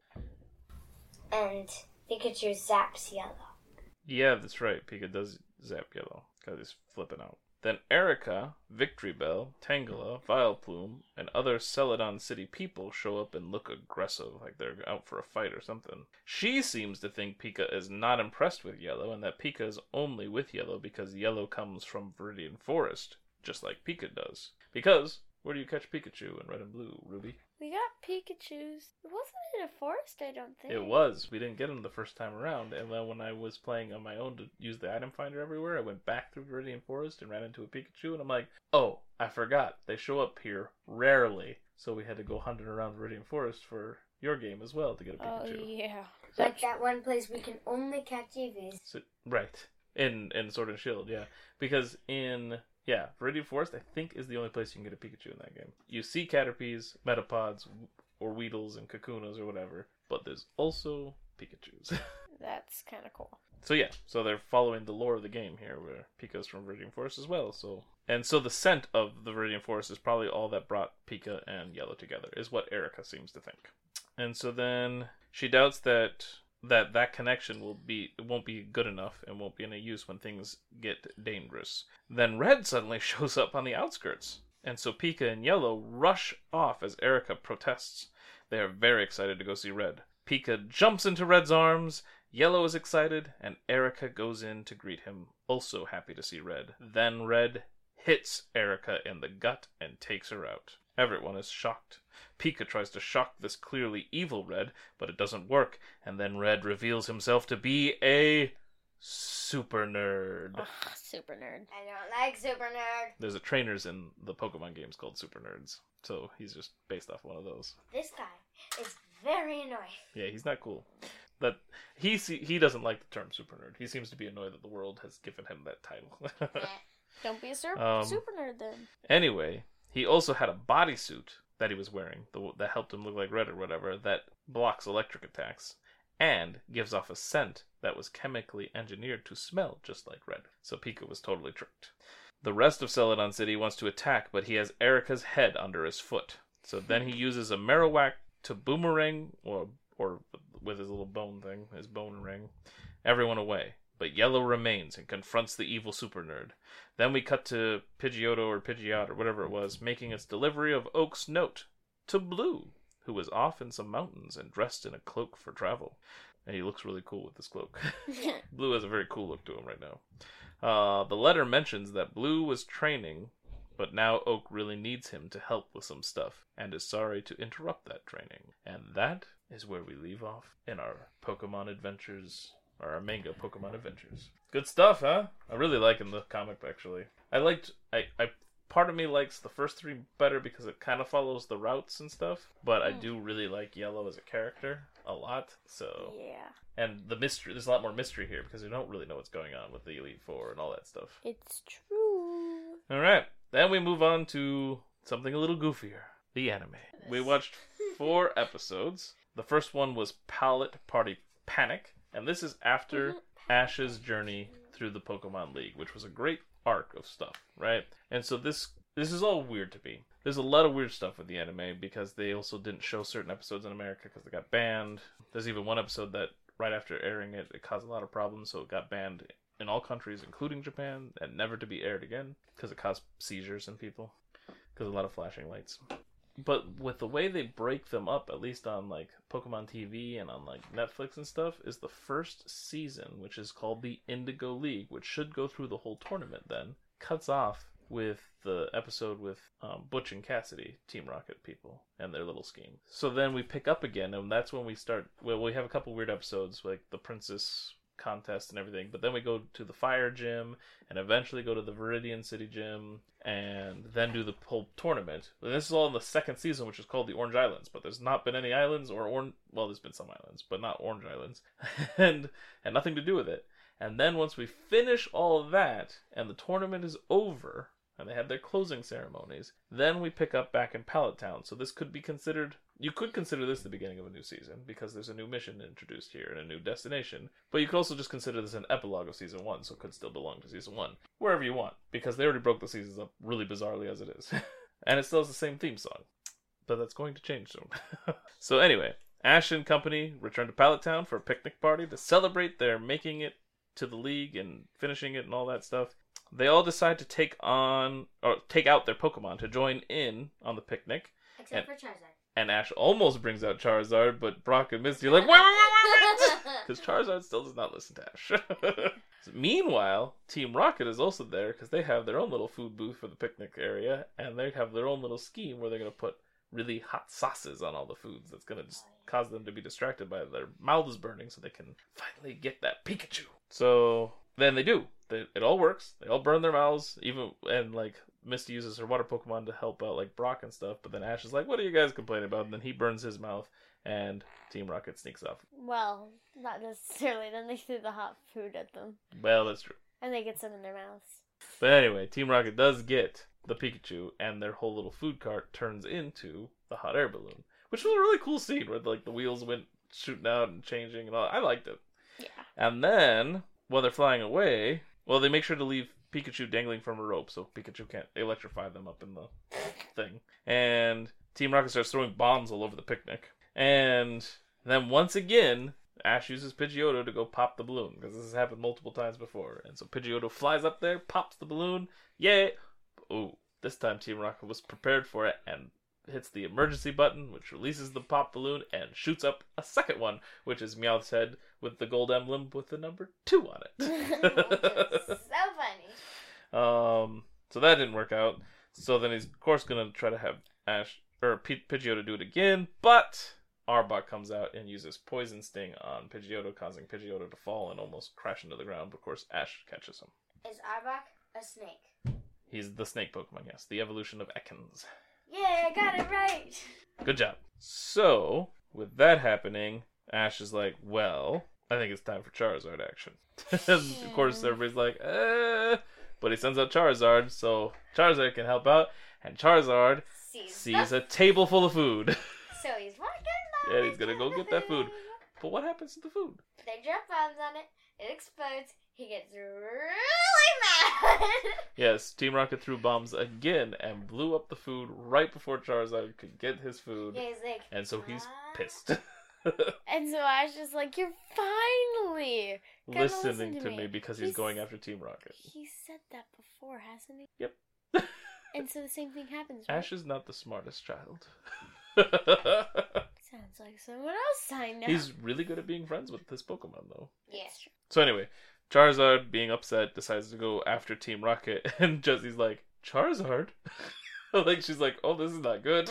And Pikachu zaps Yellow. Yeah, that's right. Pika does zap Yellow, because he's flipping out. Then Erica, Victory Bell, Tangela, Vileplume, and other Celadon City people show up and look aggressive, like they're out for a fight or something. She seems to think Pika is not impressed with Yellow, and that Pika is only with Yellow because Yellow comes from Viridian Forest, just like Pika does. Because, where do you catch Pikachu in Red and Blue, Ruby? We got Pikachus. It wasn't in a forest, I don't think. It was. We didn't get him the first time around, and then when I was playing on my own to use the item finder everywhere, I went back through Viridian Forest and ran into a Pikachu, and I'm like, oh, I forgot. They show up here rarely, so we had to go hunting around Viridian Forest for your game as well to get a Pikachu. Oh, yeah. Like that one place we can only catch Eevees. So, right. In Sword and Shield, yeah. Because in... Yeah, Viridian Forest, I think, is the only place you can get a Pikachu in that game. You see Caterpies, Metapods, or Weedles and Kakunas or whatever, but there's also Pikachus. That's kind of cool. So yeah, so they're following the lore of the game here, where Pika's from Viridian Forest as well. So the scent of the Viridian Forest is probably all that brought Pika and Yellow together, is what Erica seems to think. And so then she doubts that connection won't be good enough and won't be any use when things get dangerous. Then Red suddenly shows up on the outskirts, and so Pika and Yellow rush off as Erica protests. They are very excited to go see Red. Pika jumps into Red's arms, Yellow is excited, and Erica goes in to greet him, also happy to see Red. Then Red hits Erica in the gut and takes her out. Everyone is shocked. Pika tries to shock this clearly evil Red, but it doesn't work, and then Red reveals himself to be a Super Nerd. Ugh, super nerd. I don't like Super Nerd. There's a trainers in the Pokemon games called Super Nerds, so he's just based off one of those. This guy is very annoying. Yeah, he's not cool. That he doesn't like the term Super Nerd. He seems to be annoyed that the world has given him that title. Don't be a super nerd then. Anyway, he also had a bodysuit that he was wearing that helped him look like Red or whatever that blocks electric attacks and gives off a scent that was chemically engineered to smell just like Red. So Pika was totally tricked. The rest of Celadon City wants to attack, but he has Erica's head under his foot. So then he uses a Marowak to boomerang, or with his little bone thing, his bone ring, everyone away. But Yellow remains and confronts the evil Super Nerd. Then we cut to Pidgeotto or Pidgeot or whatever it was, making its delivery of Oak's note to Blue, who was off in some mountains and dressed in a cloak for travel. And he looks really cool with this cloak. Blue has a very cool look to him right now. The letter mentions that Blue was training, but now Oak really needs him to help with some stuff, and is sorry to interrupt that training. And that is where we leave off in our Pokemon adventures, or our manga Pokemon adventures. Good stuff, huh? I really like in the comic, actually. Part of me likes the first three better because it kind of follows the routes and stuff, but I do really like Yellow as a character a lot, so... Yeah. And the mystery, there's a lot more mystery here because we don't really know what's going on with the Elite Four and all that stuff. It's true. Alright, then we move on to something a little goofier, the anime. We watched 4 episodes. The first one was Palette Party Panic, and this is after Ash's journey through the Pokemon League, which was a great arc of stuff, right? And so this is all weird to me. There's a lot of weird stuff with the anime because they also didn't show certain episodes in America because they got banned. There's even one episode that right after airing it caused a lot of problems, so it got banned in all countries, including Japan, and never to be aired again because it caused seizures in people because a lot of flashing lights. But with the way they break them up, at least on like Pokemon TV and on like Netflix and stuff, is the first season, which is called the Indigo League, which should go through the whole tournament then, cuts off with the episode with Butch and Cassidy, Team Rocket people, and their little scheme. So then we pick up again, and that's when we start, well, we have a couple weird episodes, like the Princess contest and everything, but then we go to the Fire Gym, and eventually go to the Viridian City Gym, and then do the whole tournament. And this is all in the second season, which is called the Orange Islands, but there's not been any islands, well, there's been some islands, but not Orange Islands, and nothing to do with it. And then once we finish all of that, and the tournament is over, and they had their closing ceremonies, then we pick up back in Pallet Town. So this could be considered, you could consider this the beginning of a new season, because there's a new mission introduced here and a new destination. But you could also just consider this an epilogue of Season 1, so it could still belong to Season 1. Wherever you want, because they already broke the seasons up really bizarrely as it is. And it still has the same theme song. But that's going to change soon. So anyway, Ash and company return to Pallet Town for a picnic party to celebrate their making it to the league and finishing it and all that stuff. They all decide to take out their Pokemon to join in on the picnic. Except for Charizard. And Ash almost brings out Charizard, but Brock and Misty are like, wait! Because Charizard still does not listen to Ash. Meanwhile, Team Rocket is also there because they have their own little food booth for the picnic area, and they have their own little scheme where they're going to put really hot sauces on all the foods that's going to just cause them to be distracted by their mouths burning so they can finally get that Pikachu. So then they do. It all works. They all burn their mouths, and like Misty uses her water Pokemon to help out like Brock and stuff, but then Ash is like, what are you guys complaining about? And then he burns his mouth, and Team Rocket sneaks off. Well, not necessarily. Then they threw the hot food at them. Well, that's true. And they get some in their mouths. But anyway, Team Rocket does get the Pikachu, and their whole little food cart turns into the hot air balloon, which was a really cool scene where like the wheels went shooting out and changing and all. I liked it. Yeah. And then, while they're flying away, well, they make sure to leave Pikachu dangling from a rope so Pikachu can't electrify them up in the thing. And Team Rocket starts throwing bombs all over the picnic. And then once again, Ash uses Pidgeotto to go pop the balloon, because this has happened multiple times before. And so Pidgeotto flies up there, pops the balloon, yay! Ooh, this time Team Rocket was prepared for it and hits the emergency button, which releases the pop balloon and shoots up a second one, which is Meowth's head with the gold emblem with the number 2 on it. So funny. So that didn't work out. So then he's of course gonna try to have Pidgeotto do it again, but Arbok comes out and uses Poison Sting on Pidgeotto, causing Pidgeotto to fall and almost crash into the ground. Of course, Ash catches him. Is Arbok a snake? He's the snake Pokemon, yes. The evolution of Ekans. Yeah, I got it right. Good job. So, with that happening, Ash is like, well, I think it's time for Charizard action. And of course, everybody's like, but he sends out Charizard, so Charizard can help out. And Charizard sees a table full of food. So he's walking And he's gonna go get that food. But what happens to the food? They drop bombs on it. It explodes. He gets really mad. Yes, Team Rocket threw bombs again and blew up the food right before Charizard could get his food. Yeah, he's like, And so he's "What?" pissed. And so Ash is like, you're finally gonna Listening to me because he's going after Team Rocket. He said that before, hasn't he? Yep. And so the same thing happens, right? Ash is not the smartest child. Sounds like someone else I know. He's really good at being friends with this Pokemon, though. Yeah. So anyway, Charizard, being upset, decides to go after Team Rocket, and Jessie's like, Charizard? Like, she's like, oh, this is not good.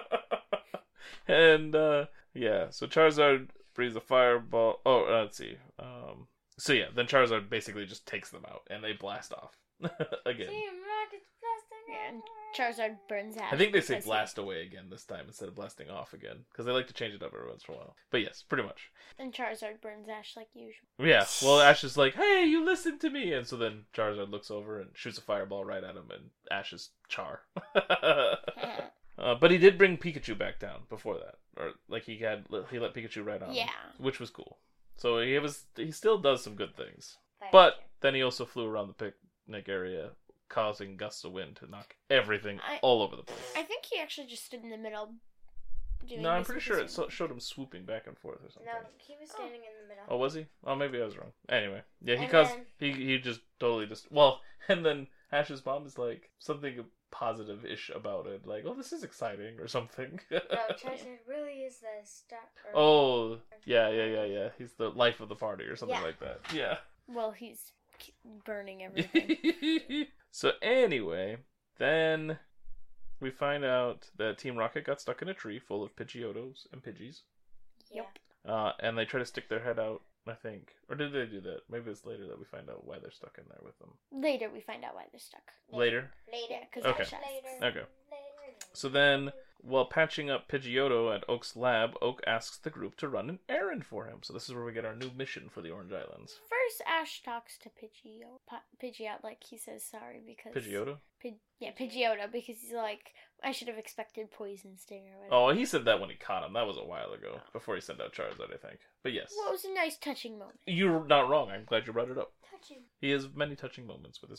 And, yeah, so Charizard breathes a fireball. Oh, let's see. So yeah, then Charizard basically just takes them out, and they blast off. Again. Team Rocket's blasting Yeah, and off. Charizard burns Ash. I think they say because blast away again this time instead of blasting off again, because they like to change it up every once in a while. But yes, pretty much. And Charizard burns Ash like usual. Yeah, well, Ash is like, hey, you listen to me! And so then Charizard looks over and shoots a fireball right at him, and Ash is Char. But he did bring Pikachu back down before that. Or, like, he let Pikachu right on him, Yeah. which was cool. So he still does some good things. Fire But Pikachu. then he also flew around the picnic area, causing gusts of wind to knock everything I- all over the place. I think he actually just stood in the middle. Doing No, I'm this pretty with sure it his hand. showed him swooping back and forth or something. No, he was standing in the middle. Oh, was he? Oh, maybe I was wrong. Anyway, yeah, he And caused then- he just totally just well, and then Ash's mom is like something positive-ish about it, like, oh, this is exciting or something. No, Charizard really is the star. Oh, yeah. He's the life of the party or something Yeah. like that. Yeah. Well, he's burning everything. So anyway, then we find out that Team Rocket got stuck in a tree full of Pidgeotos and Pidgeys. Yep. And they try to stick their head out, I think. Or did they do that? Maybe it's later that we find out why they're stuck in there with them. Later, we find out why they're stuck. Later? Later. Yeah, 'cause Okay. Ash asks. Okay. So then, while patching up Pidgeotto at Oak's lab, Oak asks the group to run an errand for him. So this is where we get our new mission for the Orange Islands. First, Ash talks to Pidgeot like he says sorry because Pidgeotto? Pidgeotto, because he's like, I should have expected Poison Sting or whatever. Oh, he said that when he caught him. That was a while ago, before he sent out Charizard, I think. But yes. Well, it was a nice touching moment. You're not wrong. I'm glad you brought it up. Touching. He has many touching moments with his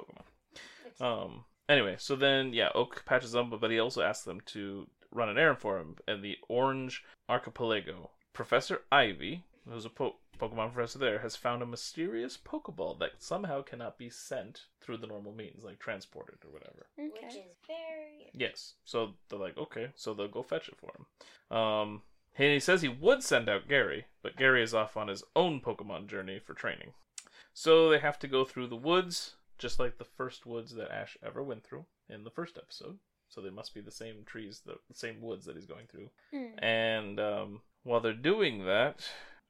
Pokemon. Anyway, so then, yeah, Oak patches them, but he also asks them to run an errand for him in the Orange Archipelago. Professor Ivy, who's a Pokemon professor there, has found a mysterious Pokeball that somehow cannot be sent through the normal means, like transported or whatever. Which Okay. is very. Yes, so they're like, okay, so they'll go fetch it for him. And he says he would send out Gary, but Gary is off on his own Pokemon journey for training. So they have to go through the woods, just like the first woods that Ash ever went through in the first episode. So they must be the same trees, the same woods that he's going through. Mm. And while they're doing that,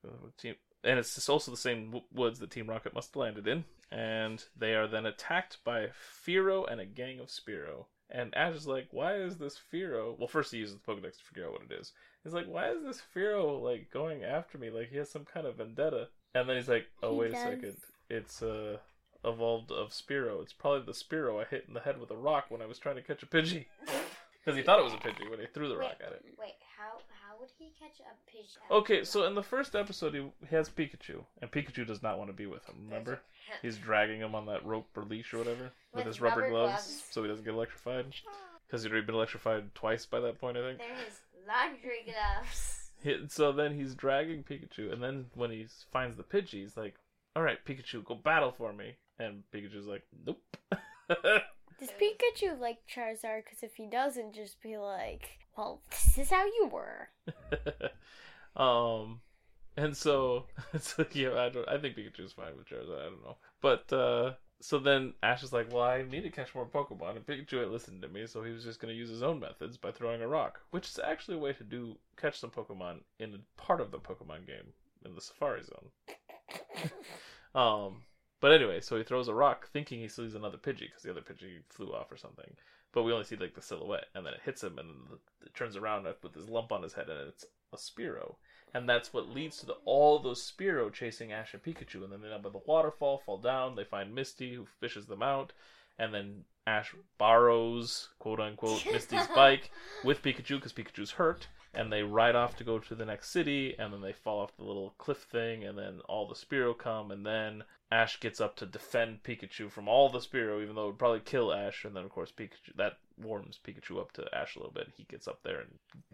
and it's also the same woods that Team Rocket must have landed in, and they are then attacked by Fearow and a gang of Spearow. And Ash is like, why is this Fearow... Well, first he uses the Pokedex to figure out what it is. He's like, why is this Fearow, like, going after me? Like, he has some kind of vendetta. And then he's like, oh, He wait does. a second. It's, evolved of Spearow. It's probably the Spearow I hit in the head with a rock when I was trying to catch a Pidgey. Because he thought it was a Pidgey when he threw the rock at it. Wait, how would he catch a pigeon? Okay, so in the first episode, he has Pikachu. And Pikachu does not want to be with him, remember? He's dragging him on that rope or leash or whatever with With his rubber rubber gloves, gloves. so he doesn't get electrified. Because he'd already been electrified twice by that point, I think. They're his laundry gloves. So then he's dragging Pikachu, and then when he finds the Pidgey, he's like, alright, Pikachu, go battle for me. And Pikachu's like, nope. Does Pikachu like Charizard? Because if he doesn't, just be like, well, this is how you were. And so, it's like, yeah, I think Pikachu's fine with Charizard, I don't know. But, So then Ash is like, well, I need to catch more Pokemon, and Pikachu ain't listened to me, so he was just going to use his own methods by throwing a rock, which is actually a way to catch some Pokemon in a part of the Pokemon game in the Safari Zone. But anyway, so he throws a rock, thinking he sees another Pidgey because the other Pidgey flew off or something. But we only see like the silhouette, and then it hits him, and it turns around with this lump on his head, and it's a Spearow. And that's what leads to all those Spearow chasing Ash and Pikachu. And then they end up at the waterfall, fall down. They find Misty, who fishes them out. And then Ash borrows, quote-unquote, Misty's bike with Pikachu because Pikachu's hurt. And they ride off to go to the next city. And then they fall off the little cliff thing. And then all the Spearow come. And then Ash gets up to defend Pikachu from all the Spearow, even though it would probably kill Ash. And then, of course, Pikachu that warms Pikachu up to Ash a little bit. He gets up there and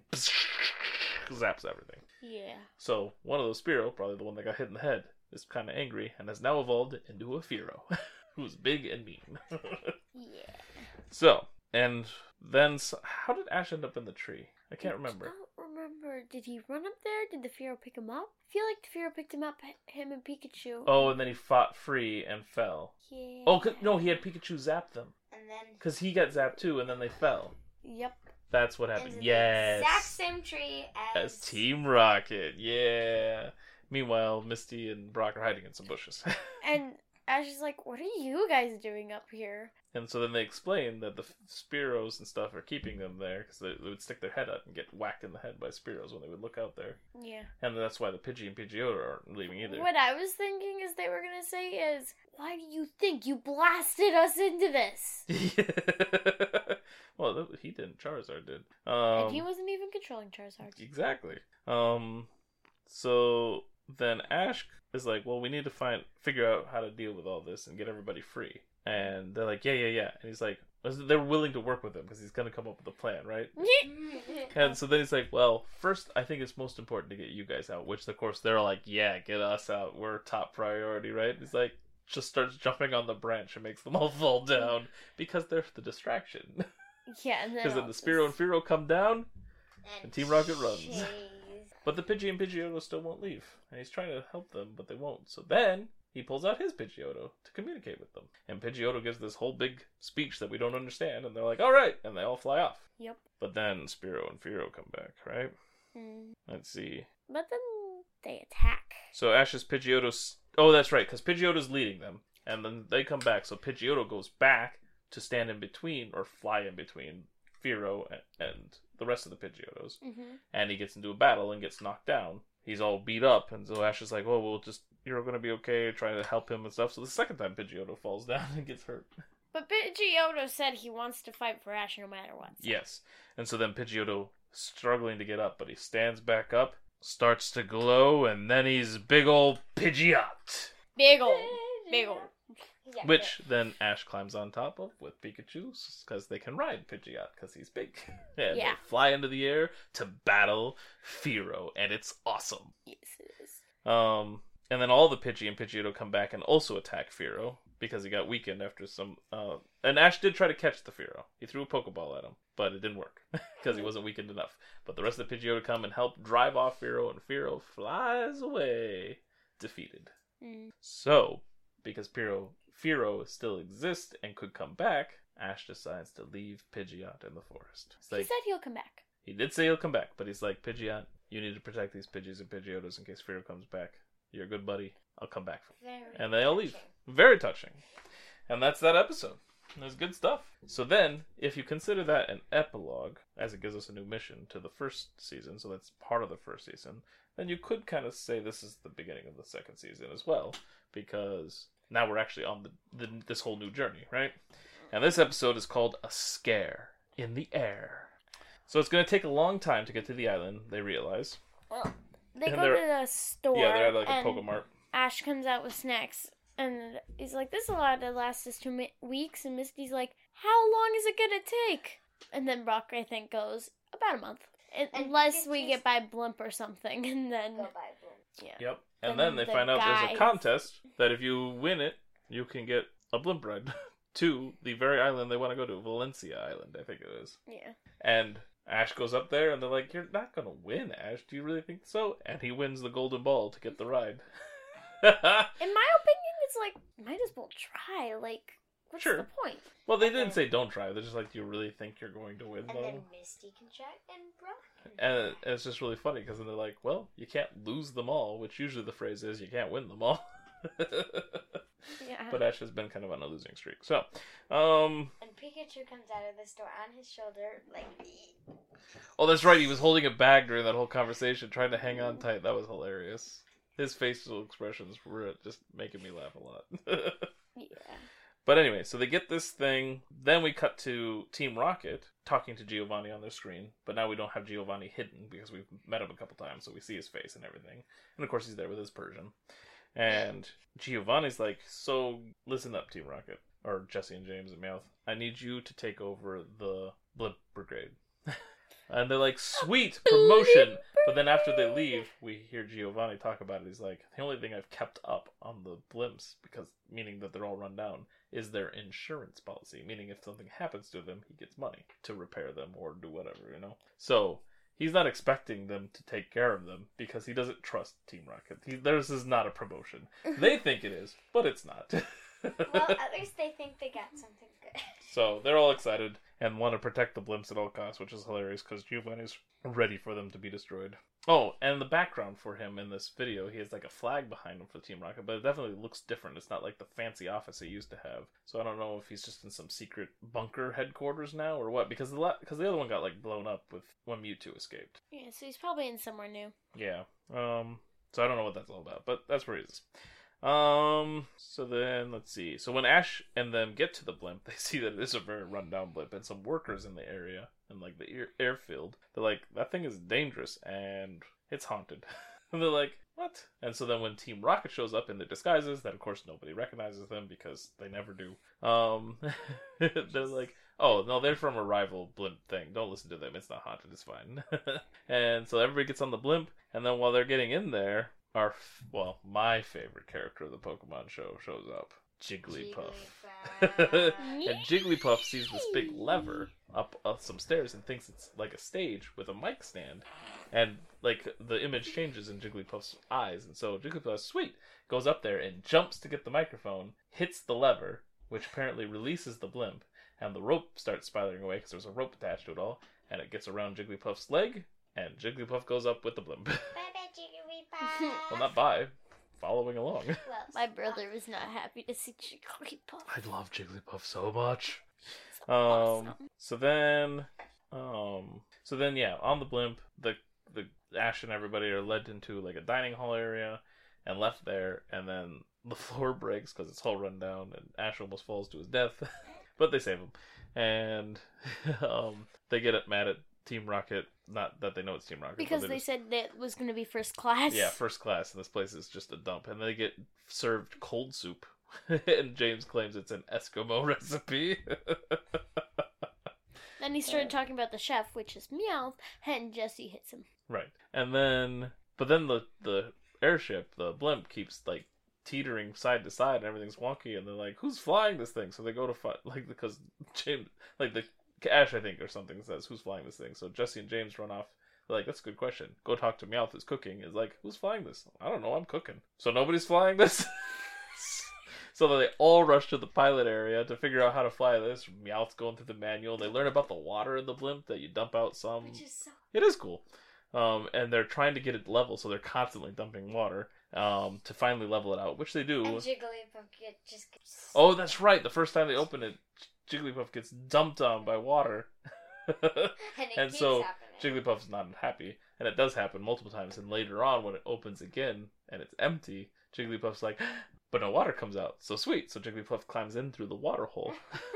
zaps everything. Yeah. So, one of those Spearow, probably the one that got hit in the head, is kind of angry and has now evolved into a Fearow, who's big and mean. Yeah. So, and then, how did Ash end up in the tree? I can't remember. I don't remember. Did he run up there? Did the Fearow pick him up? I feel like the Fearow picked him up, him and Pikachu. Oh, and then he fought free and fell. Yeah. Oh, no, he had Pikachu zap them. And then Because he got zapped too, and then they fell. Yep. That's what happened. into the Yes. exact same tree As Team Rocket. Yeah. Meanwhile, Misty and Brock are hiding in some bushes. And Ash is like, what are you guys doing up here? And so then they explain that the Spearows and stuff are keeping them there because they would stick their head out and get whacked in the head by Spearows when they would look out there. Yeah. And that's why the Pidgey and Pidgeotto aren't leaving either. What I was thinking is they were going to say is, why do you think you blasted us into this? Well, he didn't. Charizard did. And he wasn't even controlling Charizard. Exactly. So then Ash is like, well, we need to figure out how to deal with all this and get everybody free. And they're like, yeah. And he's like, they're willing to work with him because he's going to come up with a plan, right? And so then he's like, well, first, I think it's most important to get you guys out, which, of course, they're like, yeah, get us out. We're top priority, right? He's like, just starts jumping on the branch and makes them all fall down because they're the distraction. Yeah, and Because then the Spearow and Fearow come down, and Team Rocket runs. Jeez. But the Pidgey and Pidgeotto still won't leave. And he's trying to help them, but they won't. So then, he pulls out his Pidgeotto to communicate with them. And Pidgeotto gives this whole big speech that we don't understand, and they're like, alright! And they all fly off. Yep. But then Spearow and Fearow come back, right? Mm. Let's see. But then they attack. So Ash's Pidgeotto... Oh, that's right, because Pidgeotto's leading them. And then they come back, so Pidgeotto goes back to stand in between, or fly in between, Fearow and the rest of the Pidgeottos. Mm-hmm. And he gets into a battle and gets knocked down. He's all beat up, and so Ash is like, well, you're going to be okay, trying to help him and stuff. So the second time Pidgeotto falls down and gets hurt. But Pidgeotto said he wants to fight for Ash no matter what. So. Yes. And so then Pidgeotto, struggling to get up, but he stands back up, starts to glow, and then he's big ol' Pidgeot. Big ol'. Yeah, Which then Ash climbs on top of with Pikachu, because they can ride Pidgeot, because he's big. And Yeah. they fly into the air to battle Fearow, and it's awesome. Yes, it is. And then all the Pidgey and Pidgeotto come back and also attack Fearow, because he got weakened after some... and Ash did try to catch the Fearow. He threw a Pokeball at him, but it didn't work, because he wasn't weakened enough. But the rest of the Pidgeotto come and help drive off Fearow, and Fearow flies away, defeated. Mm. So, because Fearow still exists and could come back, Ash decides to leave Pidgeot in the forest. He's He like, said he'll come back. he did say he'll come back, but he's like, Pidgeot, you need to protect these Pidgeys and Pidgeottos in case Fearow comes back. You're a good buddy. I'll come back for you. Very And they all leave. touching. Very touching. And that's that episode. There's good stuff. So then, if you consider that an epilogue, as it gives us a new mission to the first season, so that's part of the first season, then you could kind of say this is the beginning of the second season as well, because now we're actually on this whole new journey, right? And this episode is called A Scare in the Air. So it's going to take a long time to get to the island, they realize. Well, they And go they're- to the store. Yeah, they're at like a and Pokemart. Ash comes out with snacks. And he's like, this is a lot to last us 2 weeks. And Misty's like, how long is it going to take? And then Brock, I think, goes, about a month. And Unless we Pikachu's- get by Blimp or something. And then, Go by Bloom. yeah. Yep. And Then then they the find out there's guys- a contest that if you win it, you can get a blimp ride to the very island they want to go to, Valencia Island, I think it is. Yeah. And Ash goes up there, and they're like, you're not going to win, Ash. Do you really think so? And he wins the golden ball to get the ride. In my opinion, it's like, might as well try. Like, what's Sure. the point? Well, they didn't say don't try. They're just like, do you really think you're going to win, And though? then Misty can try, and Brock can And it's just really funny because then they're like, well, you can't lose them all, which usually the phrase is you can't win them all. Yeah. But Ash has been kind of on a losing streak. So, And Pikachu comes out of the store on his shoulder, like, oh, that's right. He was holding a bag during that whole conversation, trying to hang on tight. That was hilarious. His facial expressions were just making me laugh a lot. Yeah. But anyway, so they get this thing. Then we cut to Team Rocket talking to Giovanni on their screen. But now we don't have Giovanni hidden because we've met him a couple times, so we see his face and everything. And of course, he's there with his Persian. And Giovanni's like, so listen up, Team Rocket. Or Jesse and James and Meowth. I need you to take over the Blimp Brigade. And they're like, sweet, promotion! But then after they leave, we hear Giovanni talk about it. He's like, the only thing I've kept up on the blimps, because meaning that they're all run down, is their insurance policy. Meaning if something happens to them, he gets money to repair them or do whatever, you know? So, he's not expecting them to take care of them because he doesn't trust Team Rocket. Theirs is not a promotion. They think it is, but it's not. well, at least they think they got something good. So they're all excited and want to protect the blimps at all costs, which is hilarious because Giovanni's ready for them to be destroyed. Oh, and the background for him in this video, he has like a flag behind him for Team Rocket, but it definitely looks different. It's not like the fancy office he used to have. So I don't know if he's just in some secret bunker headquarters now or what, because the other one got like blown up with when Mewtwo escaped. Yeah, so he's probably in somewhere new. Yeah. So I don't know what that's all about, but that's where he is. So then, let's see. So when Ash and them get to the blimp, they see that it is a very rundown blimp, and some workers in the area, and like the airfield, they're like, that thing is dangerous, and it's haunted. And they're like, what? And so then when Team Rocket shows up in their disguises, that of course nobody recognizes them, because they never do, they're like, oh, no, they're from a rival blimp thing. Don't listen to them. It's not haunted. It's fine. And so everybody gets on the blimp, and then while they're getting in there, my favorite character of the Pokemon show shows up. Jigglypuff. And Jigglypuff sees this big lever up some stairs and thinks it's like a stage with a mic stand. And like the image changes in Jigglypuff's eyes. And so Jigglypuff, sweet, goes up there and jumps to get the microphone, hits the lever, which apparently releases the blimp. And the rope starts spiraling away because there's a rope attached to it all. And it gets around Jigglypuff's leg. And Jigglypuff goes up with the blimp. Bye-bye, Jigglypuff. Well, not bye. Following along. Well, My brother was not happy to see Jigglypuff. I love Jigglypuff so much. It's awesome. So then, yeah, on the blimp, the Ash and everybody are led into like a dining hall area and left there, and then the floor breaks because it's all run down, and Ash almost falls to his death, but they save him, and they get mad at Team Rocket. Not that they know it's Team Rocket, Because but they just, said that was going to be first class. yeah, first class, and this place is just a dump, and they get served cold soup, and James claims it's an Eskimo recipe. Then he started talking about the chef, which is Meowth, and Jesse hits him. Right. And then, but then the airship, the blimp, keeps like teetering side to side and everything's wonky, and they're like, who's flying this thing? So they go to because James, like the Ash, I think, or something says, who's flying this thing? So Jesse and James run off. They're like, that's a good question. Go talk to Meowth who's cooking. Is like, who's flying this? I don't know, I'm cooking. So nobody's flying this? So they all rush to the pilot area to figure out how to fly this. Meowth's going through the manual. They learn about the water in the blimp, that you dump out some. which is so... It is cool. And they're trying to get it level, so they're constantly dumping water to finally level it out, which they do. And Jigglypuff just gets... Oh, that's right. The first time they open it, Jigglypuff gets dumped on by water. and keeps so happening. Jigglypuff's not happy. And it does happen multiple times. And later on, when it opens again and it's empty, Jigglypuff's like, but no water comes out. So sweet. So Jigglypuff climbs in through the water hole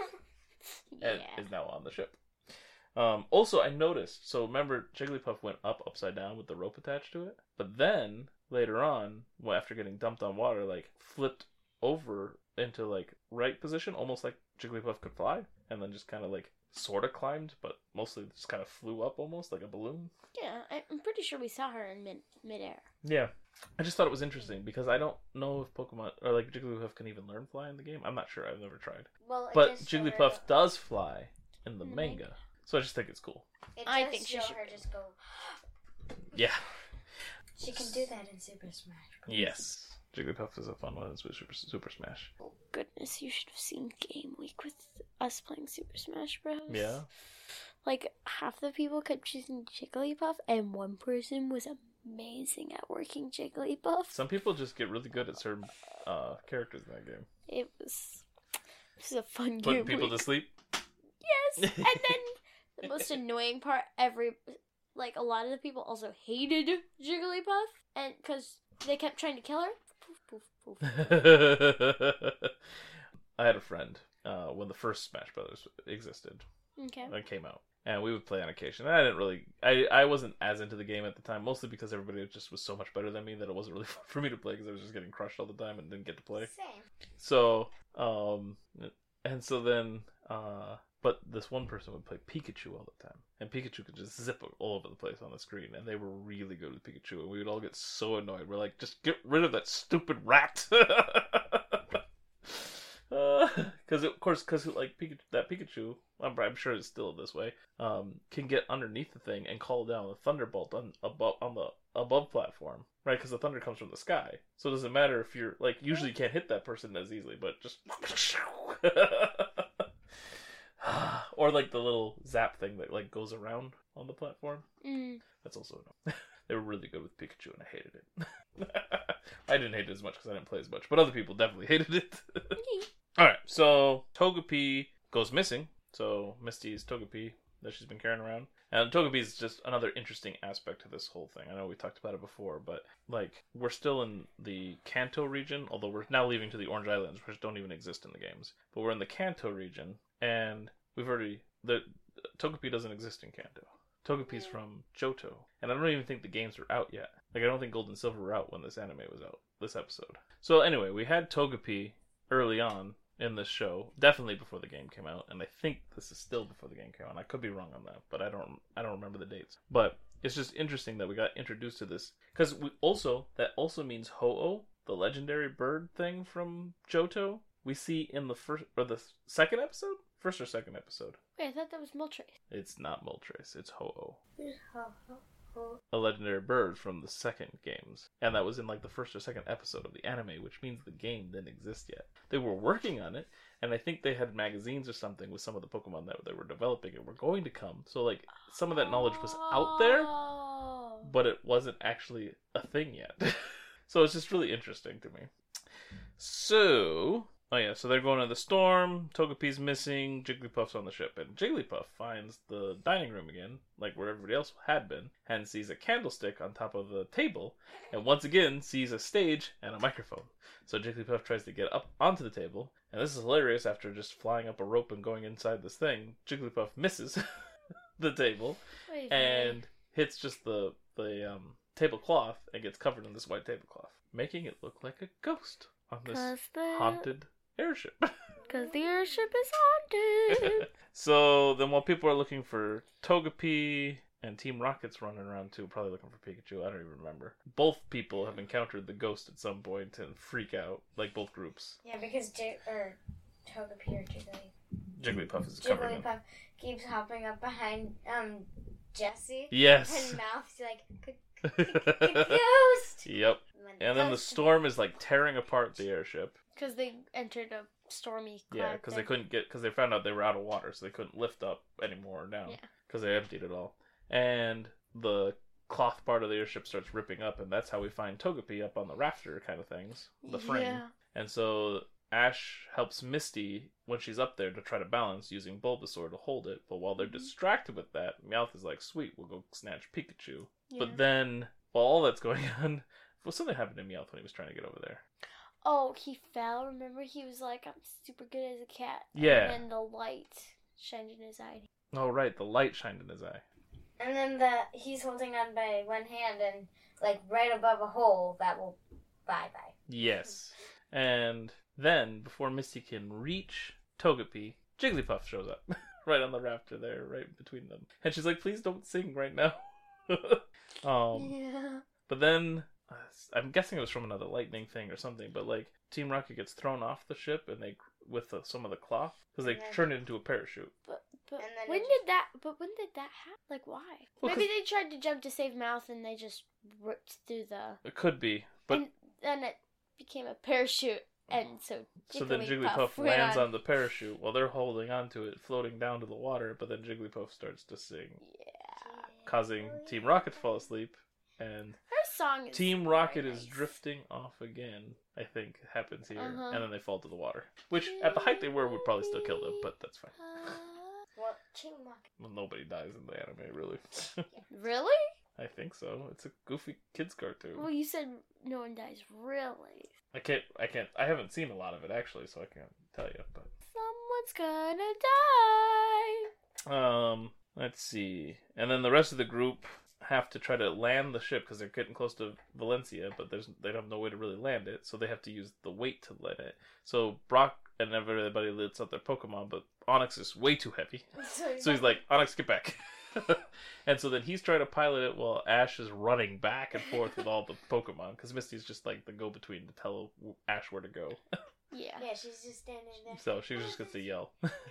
and is now on the ship. Also, I noticed, so remember, Jigglypuff went upside down with the rope attached to it, but then later on, after getting dumped on water, like flipped over into like right position, almost like Jigglypuff could fly, and then just kind of like sort of climbed, but mostly just kind of flew up almost like a balloon. Yeah, I'm pretty sure we saw her in midair. Yeah. I just thought it was interesting because I don't know if Pokemon or like Jigglypuff can even learn fly in the game. I'm not sure. I've never tried. Well, it But does show her Jigglypuff go- does fly in the In the manga. manga. So I just think it's cool. It I does think she show should her be. just go... Yeah. She can do that in Super Smash Bros. Yes. Jigglypuff is a fun one in Super Smash. Goodness, you should have seen Game Week with us playing Super Smash Bros. Yeah. Like, half the people kept choosing Jigglypuff, and one person was amazing at working Jigglypuff. Some people just get really good at certain characters in that game. It was a fun Putting game. people to sleep. Yes, and then the most annoying part, a lot of the people also hated Jigglypuff, and because they kept trying to kill her. Poof, poof, poof. I had a friend when the first Smash Brothers existed. Okay. It came out, and we would play on occasion. I didn't really, I wasn't as into the game at the time, mostly because everybody just was so much better than me that it wasn't really fun for me to play because I was just getting crushed all the time and didn't get to play. Same. So, and so then, but this one person would play Pikachu all the time, and Pikachu could just zip all over the place on the screen, and they were really good with Pikachu, and we would all get so annoyed. We're like, just get rid of that stupid rat. Because like Pikachu, I'm sure it's still this way, can get underneath the thing and call down a thunderbolt on the above platform, right? Because the thunder comes from the sky, so it doesn't matter if you're like, usually you can't hit that person as easily, but just or like the little zap thing that like goes around on the platform. That's also annoying. They were really good with Pikachu, and I hated it. I didn't hate it as much because I didn't play as much, but other people definitely hated it. Alright, so Togepi goes missing. So Misty's Togepi that she's been carrying around. And Togepi is just another interesting aspect to this whole thing. I know we talked about it before, but like, we're still in the Kanto region, although we're now leaving to the Orange Islands, which don't even exist in the games. But we're in the Kanto region, and Togepi doesn't exist in Kanto. Togepi's from Johto. And I don't even think the games are out yet. Like, I don't think Gold and Silver were out when this anime was out, this episode. So anyway, we had Togepi early on in this show, definitely before the game came out, and I think this is still before the game came out. I could be wrong on that, but I don't remember the dates. But it's just interesting that we got introduced to this, because that also means Ho-Oh, the legendary bird thing from Johto, we see in the first or second episode. Wait, I thought that was Moltres. It's not Moltres, it's Ho-Oh. A legendary bird from the second games. And that was in like the first or second episode of the anime, which means the game didn't exist yet. They were working on it, and I think they had magazines or something with some of the Pokemon that they were developing and were going to come. So like, some of that knowledge was out there, but it wasn't actually a thing yet. So it's just really interesting to me. So they're going to the storm, Togepi's missing, Jigglypuff's on the ship, and Jigglypuff finds the dining room again, like where everybody else had been, and sees a candlestick on top of the table, and once again sees a stage and a microphone. So Jigglypuff tries to get up onto the table, and this is hilarious. After just flying up a rope and going inside this thing, Jigglypuff misses the table and hits just the tablecloth and gets covered in this white tablecloth, making it look like a ghost on this haunted airship. Because the airship is haunted. So then while people are looking for Togepi, and Team Rocket's running around too, probably looking for Pikachu, I don't even remember. Both people have encountered the ghost at some point and freak out, like both groups. Yeah, because Togepi or Jigglypuff is covered in. Jigglypuff keeps hopping up behind Jessie. Yes. And Mouth's like, ghost! Yep. And then the storm is like tearing apart the airship. Because they entered a stormy cloud. Yeah, because they found out they were out of water, so they couldn't lift up anymore or down. Because they emptied it all. And the cloth part of the airship starts ripping up, and that's how we find Togepi up on the rafter kind of things, the frame. Yeah. And so Ash helps Misty when she's up there to try to balance using Bulbasaur to hold it. But while they're distracted with that, Meowth is like, sweet, we'll go snatch Pikachu. Yeah. But then, while all that's going on, something happened to Meowth when he was trying to get over there. Oh, he fell. Remember, he was like, I'm super good as a cat. Yeah. And then the light shined in his eye. Oh, right, the light shined in his eye. And then he's holding on by one hand and, like, right above a hole that will bye-bye. Yes. And then, before Misty can reach Togepi, Jigglypuff shows up. Right on the rafter there, right between them. And she's like, please don't sing right now. Yeah. But then, I'm guessing it was from another lightning thing or something, but like, Team Rocket gets thrown off the ship and with some of the cloth, because they turn it into a parachute. But And then when did that happen? Like, why? Well, Maybe they tried to jump to save Mouth and they just ripped through the... It could be, but... And then it became a parachute, and so then Jigglypuff went lands on the parachute while they're holding onto it, floating down to the water, but then Jigglypuff starts to sing, Yeah. causing Team Rocket to fall asleep, and Her song is Team very Rocket nice. is drifting off again, I think, happens here, Uh-huh. and then they fall to the water. Which, at the height they were, would probably still kill them, but that's fine. Well, Team Rocket. Well, nobody dies in the anime, really. Really? I think so. It's a goofy kids cartoon. Well, you said no one dies. Really? I haven't seen a lot of it, actually, so I can't tell you, but... Someone's gonna die. Let's see. And then the rest of the group have to try to land the ship because they're getting close to Valencia, but they don't have no way to really land it, so they have to use the weight to land it. So Brock and everybody lifts up their Pokemon, but Onix is way too heavy. So he's like, Onix, get back. And so then he's trying to pilot it while Ash is running back and forth with all the Pokemon, because Misty's just like the go-between to tell Ash where to go. Yeah. Yeah, she's just standing there. So she just gets to yell.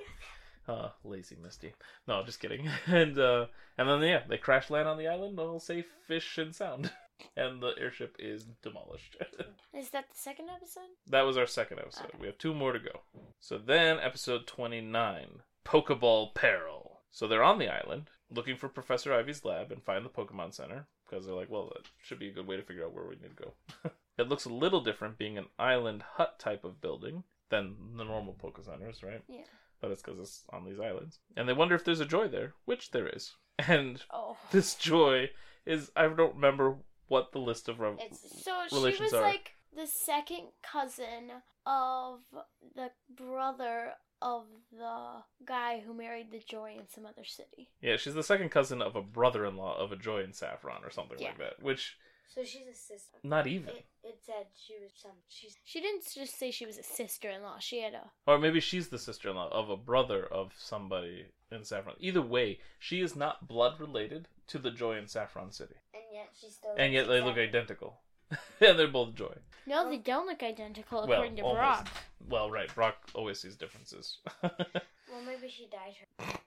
Lazy Misty. No, just kidding. And then yeah, they crash land on the island, all safe, fish and sound. And the airship is demolished. Is that the second episode? That was our second episode. We have 2 more to go. So then episode 29, Pokeball Peril. So they're on the island, looking for Professor Ivy's lab and find the Pokemon Center, because they're like, well, that should be a good way to figure out where we need to go. It looks a little different, being an island hut type of building than the normal Pokécenters, right? Yeah. But it's because it's on these islands. And they wonder if there's a Joy there, which there is. And Oh. this Joy is, I don't remember what the list of So she relations was are. like the second cousin of the brother of the guy who married the Joy in some other city. Yeah, she's the second cousin of a brother-in-law of a Joy and Saffron or something Yeah. like that. Which, So she's a sister. not even. It said she was some. She didn't just say she was a sister-in-law. She had a... Or maybe she's the sister-in-law of a brother of somebody in Saffron. Either way, she is not blood related to the Joy in Saffron City. And yet she still. And yet they look exactly- identical. And they're both Joy. No, they don't look identical Well, according to almost. Brock. Well, right. Brock always sees differences. Well, maybe she dyed her.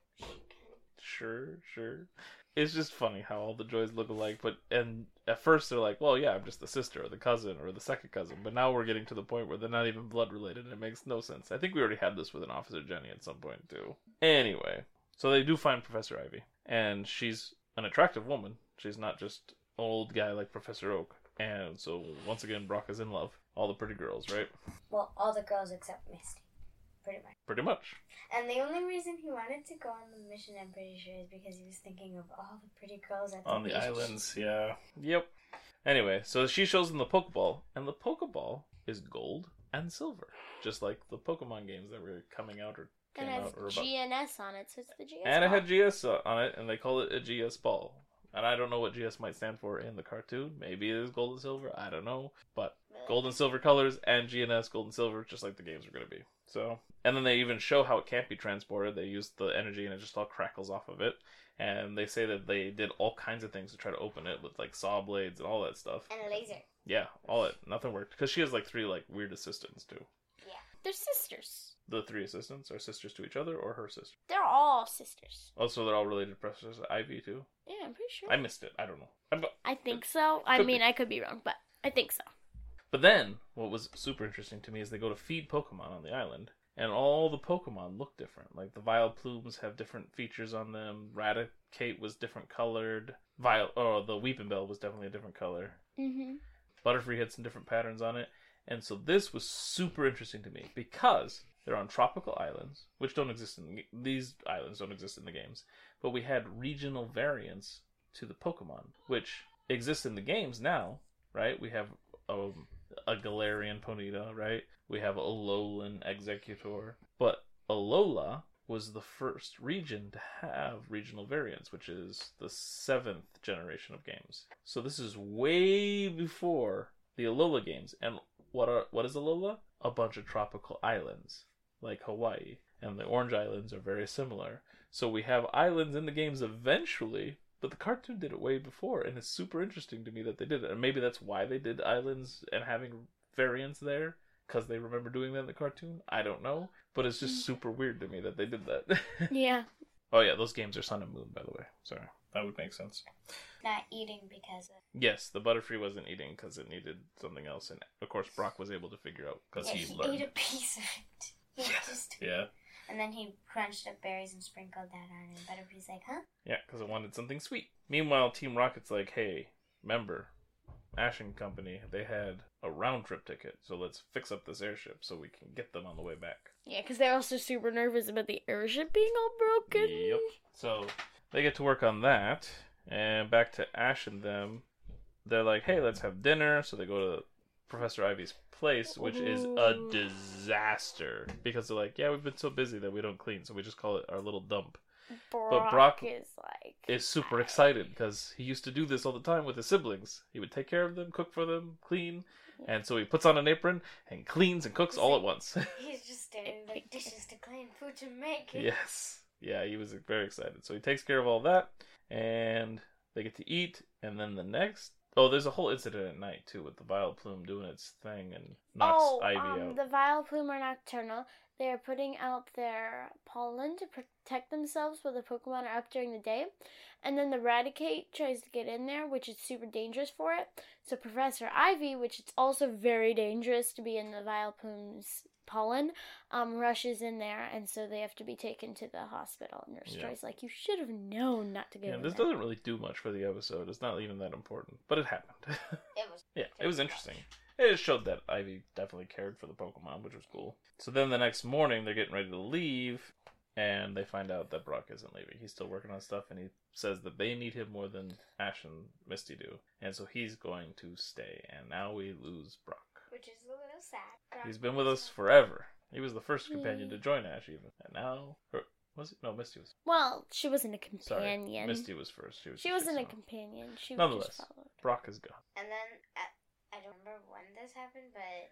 Sure. It's just funny how all the Joys look alike, and at first they're like, well, yeah, I'm just the sister or the cousin or the second cousin, but now we're getting to the point where they're not even blood related, and it makes no sense. I think we already had this with an Officer Jenny at some point, too. Anyway, so they do find Professor Ivy, and she's an attractive woman. She's not just an old guy like Professor Oak. And so, once again, Brock is in love. All the pretty girls, right? Well, all the girls except Misty. Pretty much. Pretty much. And the only reason he wanted to go on the mission, I'm pretty sure, is because he was thinking of all the pretty girls at the On the beach. islands, yeah. Yep. Anyway, so she shows them the Pokeball, and the Pokeball is gold and silver. Just like the Pokemon games that were coming out or came And it has out. Or about. GNS on it, so it's the GS And it ball. had GS on it, and they call it a GS ball. And I don't know what GS might stand for in the cartoon. Maybe it is gold and silver. I don't know. But gold and silver colors and GNS gold and silver, just like the games are going to be. So, and then they even show how it can't be transported. They use the energy and it just all crackles off of it. And they say that they did all kinds of things to try to open it with like saw blades and all that stuff. And a laser. Yeah, all it. Nothing worked. Because she has like 3 like weird assistants too. They're sisters. The 3 assistants are sisters to each other or her sister. They're all sisters. Also, they're all related to Professor Ivy too. Yeah, I'm pretty sure. I missed it. I don't know. I think so. I Could mean, be. I could be wrong, but I think so. But then, what was super interesting to me is they go to feed Pokemon on the island, and all the Pokemon look different. Like, the Vileplumes have different features on them, Raticate was different colored, the Weepinbell was definitely a different color, Mm-hmm. Butterfree had some different patterns on it, and so this was super interesting to me, because they're on tropical islands, which don't exist these islands don't exist in the games, but we had regional variants to the Pokemon, which exist in the games now, right? We have a Galarian Ponyta, right? We have a Alolan Executor. But Alola was the first region to have regional variants, which is the 7th generation of games. So this is way before the Alola games. And what is Alola? A bunch of tropical islands, like Hawaii. And the Orange Islands are very similar. So we have islands in the games eventually, but the cartoon did it way before, and it's super interesting to me that they did it. And maybe that's why they did islands and having variants there, because they remember doing that in the cartoon. I don't know, but it's just super weird to me that they did that. Yeah. Oh yeah, those games are Sun and Moon, by the way. Sorry, that would make sense. not eating because of... Yes, the Butterfree wasn't eating because it needed something else, and of course Brock was able to figure out because Yeah, he he learned. ate a piece of it. He just... Yeah, And then he crunched up berries and sprinkled that on, and Butterfree's like, huh? yeah, because it wanted something sweet. Meanwhile, Team Rocket's like, hey, remember, Ash and company, they had a round trip ticket, so let's fix up this airship so we can get them on the way back. Yeah, because they're also super nervous about the airship being all broken. Yep. So they get to work on that, and back to Ash and them. They're like, hey, let's have dinner. So they go to Professor Ivy's place, which is a Ooh. disaster because they're like, yeah, we've been so busy that we don't clean, so we just call it our little dump. Brock is like... Is super excited because he used to do this all the time with his siblings. He would take care of them, cook for them, clean, and so he puts on an apron and cleans and cooks all at once. He's just standing there, dishes to clean, food to make. Yes. Yeah, he was very excited. So he takes care of all that, and they get to eat, and then the next... Oh, there's a whole incident at night, too, with the Vileplume doing its thing and knocks Ivy out. The Vileplume are nocturnal. They are putting out their pollen to protect themselves while the Pokemon are up during the day. And then the Raticate tries to get in there, which is super dangerous for it. So Professor Ivy, which is also very dangerous to be in the Vileplume's pollen, rushes in there, and so they have to be taken to the hospital. And Nurse Joy's like, you should have known not to go in this there. doesn't really do much for the episode. It's not even that important. But it happened. It was interesting. It just showed that Ivy definitely cared for the Pokemon, which was cool. So then the next morning, they're getting ready to leave, and they find out that Brock isn't leaving. He's still working on stuff, and he says that they need him more than Ash and Misty do. And so he's going to stay, and now we lose Brock. Which is a little sad. He's been with us forever. He was the first companion to join Ash, even. And now... Was it? No, Misty was... Well, she wasn't a Sorry, companion. Misty was first. She wasn't a companion. She was Nonetheless, just followed. Brock is gone. And then, I don't remember when this happened, but,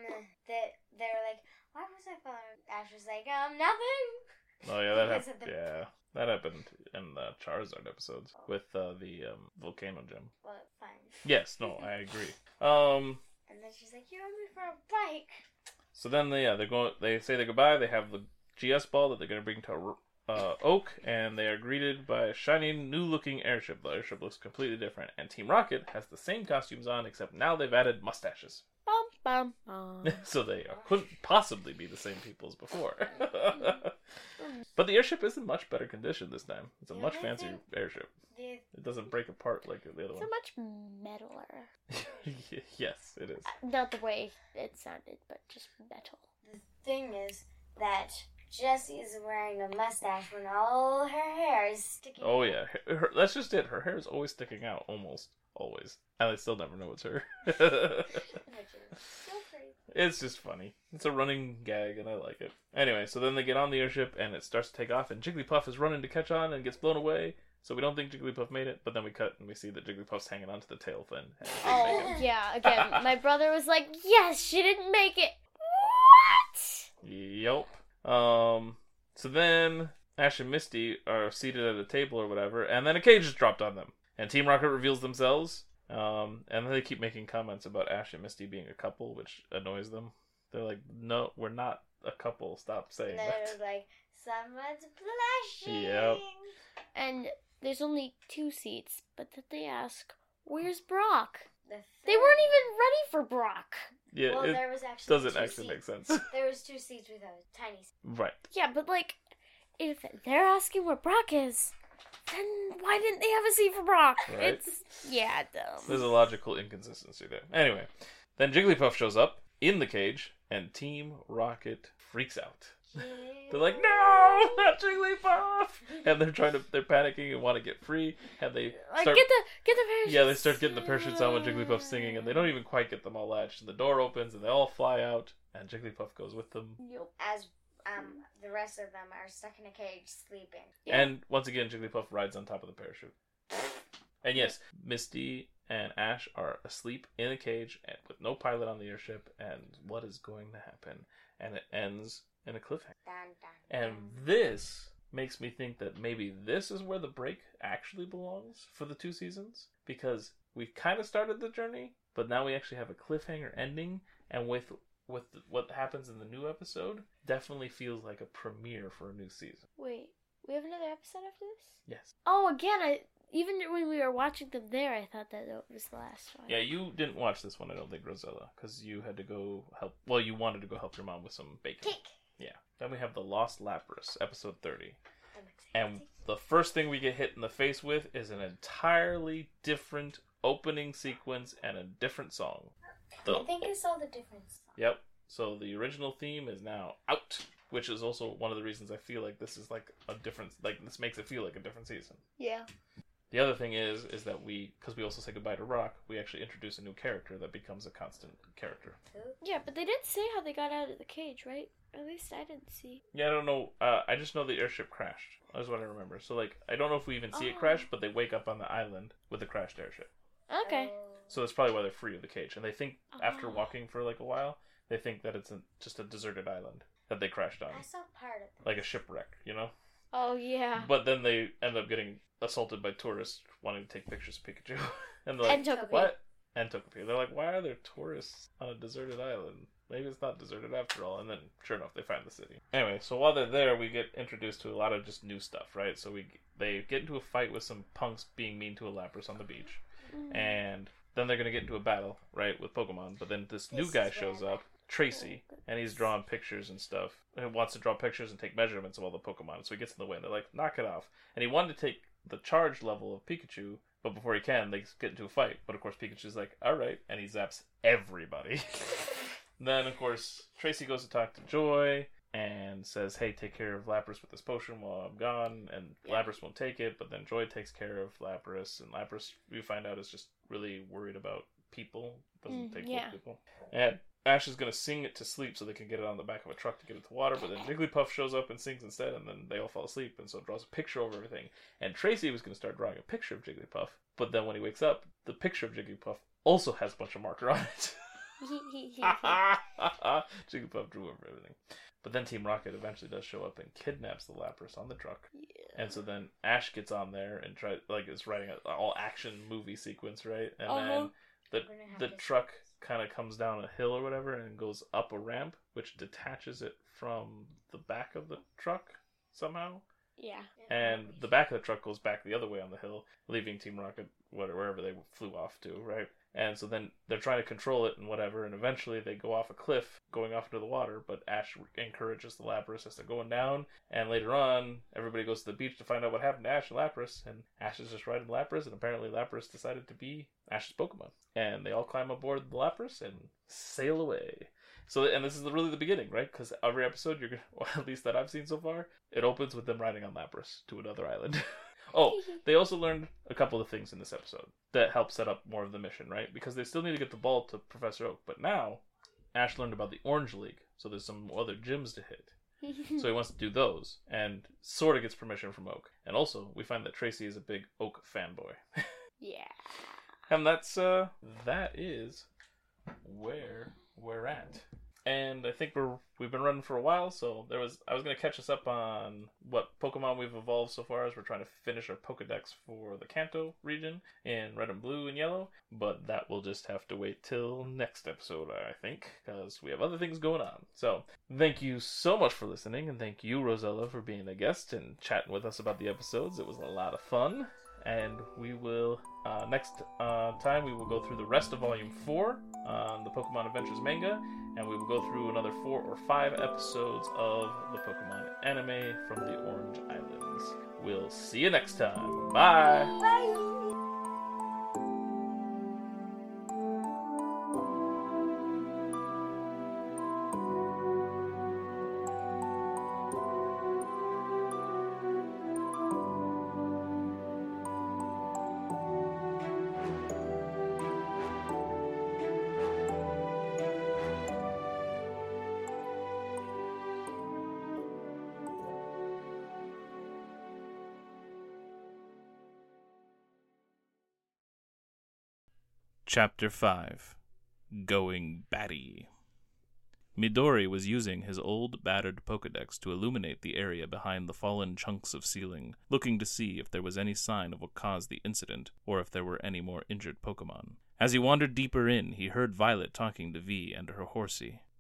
they were like, why was I following? Ash was like, nothing. Oh, yeah, that Because happened. of the- Yeah, that happened in the Charizard episodes with the Volcano Gem. Well, fine. Yes, no, I agree. And then she's like, you owe me for a bike. So then they say their goodbye. They have the GS ball that they're going to bring to Oak, and they are greeted by a shiny, new-looking airship. The airship looks completely different, and Team Rocket has the same costumes on, except now they've added mustaches. Bum, bum, bum. So they couldn't possibly be the same people as before. But the airship is in much better condition this time. It's a much fancier airship. It doesn't break apart like the other It's one. a much metaler. Yes, it is. Not the way it sounded, but just metal. The thing is that Jessie is wearing a mustache when all her hair is sticking Oh out. yeah, that's just it. Her hair is always sticking out, almost always, and I still never know it's her. Which is so pretty. It's just funny. It's a running gag, and I like it. Anyway, so then they get on the airship, and it starts to take off, and Jigglypuff is running to catch on and gets blown away. So we don't think Jigglypuff made it, but then we cut and we see that Jigglypuff's hanging onto the tail fin. And it didn't make Oh, it. yeah. Again, my brother was like, yes, she didn't make it. What? Yep. So then Ash and Misty are seated at a table or whatever, and then a cage is dropped on them. And Team Rocket reveals themselves, and then they keep making comments about Ash and Misty being a couple, which annoys them. They're like, no, we're not a couple. Stop saying And then that. it was like, someone's blushing. Yep. And there's only 2 seats, but then they ask, where's Brock? The They third weren't one- even ready for Brock. Yeah, Well, it there was actually doesn't 2 actually seats. make sense. There was 2 seats with a tiny seat. Right. Yeah, but like, if they're asking where Brock is, then why didn't they have a seat for Brock? Right. It's, yeah, dumb. There's a logical inconsistency there. Anyway, then Jigglypuff shows up in the cage, and Team Rocket freaks out. They're like, no, not Jigglypuff! And they're panicking and want to get free, and they Like, start... get the parachutes. Yeah, they start getting the parachutes on with Jigglypuff singing, and they don't even quite get them all latched. And the door opens, and they all fly out, and Jigglypuff goes with them. Yep. As the rest of them are stuck in a cage sleeping. Yeah. And once again, Jigglypuff rides on top of the parachute. And yes, Misty and Ash are asleep in a cage and with no pilot on the airship, and what is going to happen? And it ends in a cliffhanger. Dun, dun, And dun. this makes me think that maybe this is where the break actually belongs for the 2 seasons, because we kind of started the journey, but now we actually have a cliffhanger ending, and with what happens in the new episode, definitely feels like a premiere for a new season. Wait, we have another episode after this? Yes. Oh, again, even when we were watching them there, I thought that it was the last one. Yeah, you didn't watch this one, I don't think, Rosella, because you had to go help. Well, you wanted to go help your mom with some bacon. Cake. Yeah. Then we have The Lost Lapras, episode 30. I'm excited. And the first thing we get hit in the face with is an entirely different opening sequence and a different song. I think I saw the difference. Yep. So the original theme is now out, which is also one of the reasons I feel like this is like a different, like this makes it feel like a different season. Yeah. The other thing is that because we also say goodbye to Rock, we actually introduce a new character that becomes a constant character. Yeah, but they didn't say how they got out of the cage, right? At least I didn't see. Yeah, I don't know. I just know the airship crashed. That's what I remember. So like, I don't know if we even see it crash, but they wake up on the island with a crashed airship. Okay. So that's probably why they're free of the cage. And they think after Oh. walking for like a while, they think that it's just a deserted island that they crashed on, I saw part of it. like a shipwreck, you know. Oh, yeah. But then they end up getting assaulted by tourists wanting to take pictures of Pikachu. And they're like, And Togepi. what? And Togepi. They're like, why are there tourists on a deserted island? Maybe it's not deserted after all. And then, sure enough, they find the city. Anyway, so while they're there, we get introduced to a lot of just new stuff, right? So they get into a fight with some punks being mean to a Lapras on the beach. And then they're going to get into a battle, right, with Pokemon. But then this new This guy is shows random. up, Tracy, and he's drawing pictures and stuff. He wants to draw pictures and take measurements of all the Pokemon, so he gets in the way, and they're like, knock it off. And he wanted to take the charge level of Pikachu, but before he can, they get into a fight. But of course, Pikachu's like, alright, and he zaps everybody. Then, of course, Tracy goes to talk to Joy, and says, hey, take care of Lapras with this potion while I'm gone, and Yeah. Lapras won't take it, but then Joy takes care of Lapras, and Lapras, we find out, is just really worried about people, doesn't take yeah. people. And Ash is going to sing it to sleep so they can get it on the back of a truck to get it to water, but then Jigglypuff shows up and sings instead, and then they all fall asleep, and so it draws a picture over everything. And Tracy was going to start drawing a picture of Jigglypuff, but then when he wakes up, the picture of Jigglypuff also has a bunch of marker on it. Jigglypuff drew over everything. But then Team Rocket eventually does show up and kidnaps the Lapras on the truck. Yeah. And so then Ash gets on there and is writing an all action movie sequence, right? And Uh-huh. then We're gonna have the to- truck kind of comes down a hill or whatever and goes up a ramp, which detaches it from the back of the truck somehow. Yeah. And the back of the truck goes back the other way on the hill, leaving Team Rocket wherever they flew off to, right? And so then they're trying to control it and whatever, and eventually they go off a cliff, going off into the water, but Ash encourages the Lapras as they're going down, and later on, everybody goes to the beach to find out what happened to Ash and Lapras, and Ash is just riding Lapras, and apparently Lapras decided to be Ash's Pokemon. And they all climb aboard the Lapras and sail away. So, and this is really the beginning, right? Because every episode, you're gonna, or at least that I've seen so far, it opens with them riding on Lapras to another island. Oh, they also learned a couple of things in this episode that help set up more of the mission, right? Because they still need to get the ball to Professor Oak, but now Ash learned about the Orange League, so there's some other gyms to hit. So he wants to do those, and sort of gets permission from Oak. And also, we find that Tracy is a big Oak fanboy. Yeah. And that is where we're at. And I think we've been running for a while, so I was going to catch us up on what Pokemon we've evolved so far as we're trying to finish our Pokedex for the Kanto region in Red and Blue and Yellow, but that will just have to wait till next episode, I think, because we have other things going on. So, thank you so much for listening, and thank you, Rosella, for being a guest and chatting with us about the episodes. It was a lot of fun. And we will, next time, we will go through the rest of Volume 4 on the Pokemon Adventures manga, and we will go through another 4 or 5 episodes of the Pokemon anime from the Orange Islands. We'll see you next time. Bye! Bye. Chapter 5 Going Batty. Midori was using his old, battered Pokedex to illuminate the area behind the fallen chunks of ceiling, looking to see if there was any sign of what caused the incident, or if there were any more injured Pokemon. As he wandered deeper in, he heard Violet talking to Vi and her Horsey.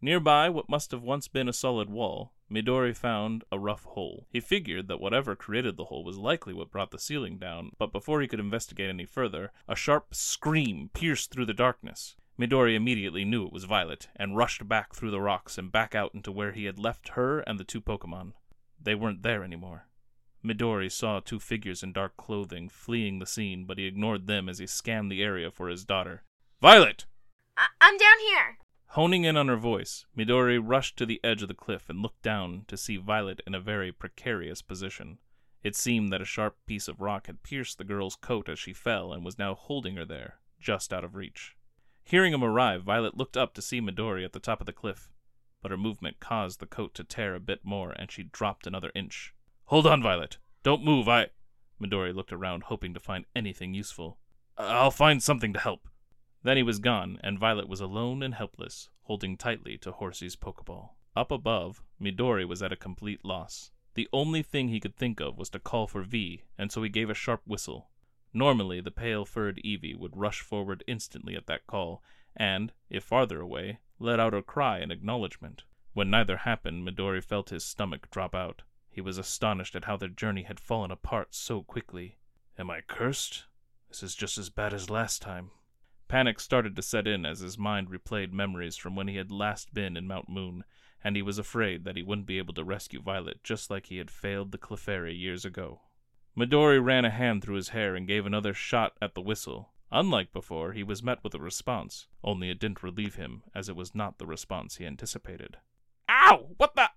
Nearby what must have once been a solid wall, Midori found a rough hole. He figured that whatever created the hole was likely what brought the ceiling down, but before he could investigate any further, a sharp scream pierced through the darkness. Midori immediately knew it was Violet, and rushed back through the rocks and back out into where he had left her and the 2 Pokemon. They weren't there anymore. Midori saw 2 figures in dark clothing fleeing the scene, but he ignored them as he scanned the area for his daughter. Violet! I'm down here. Honing in on her voice, Midori rushed to the edge of the cliff and looked down to see Violet in a very precarious position. It seemed that a sharp piece of rock had pierced the girl's coat as she fell and was now holding her there, just out of reach. Hearing him arrive, Violet looked up to see Midori at the top of the cliff, but her movement caused the coat to tear a bit more and she dropped another inch. Hold on, Violet. Don't move, Midori looked around, hoping to find anything useful. I'll find something to help. Then he was gone, and Violet was alone and helpless, holding tightly to Horsey's Pokeball. Up above, Midori was at a complete loss. The only thing he could think of was to call for V, and so he gave a sharp whistle. Normally, the pale-furred Eevee would rush forward instantly at that call, and, if farther away, let out a cry in acknowledgement. When neither happened, Midori felt his stomach drop out. He was astonished at how their journey had fallen apart so quickly. Am I cursed? This is just as bad as last time. Panic started to set in as his mind replayed memories from when he had last been in Mount Moon, and he was afraid that he wouldn't be able to rescue Violet just like he had failed the Clefairy years ago. Midori ran a hand through his hair and gave another shot at the whistle. Unlike before, he was met with a response, only it didn't relieve him, as it was not the response he anticipated. Ow! What the—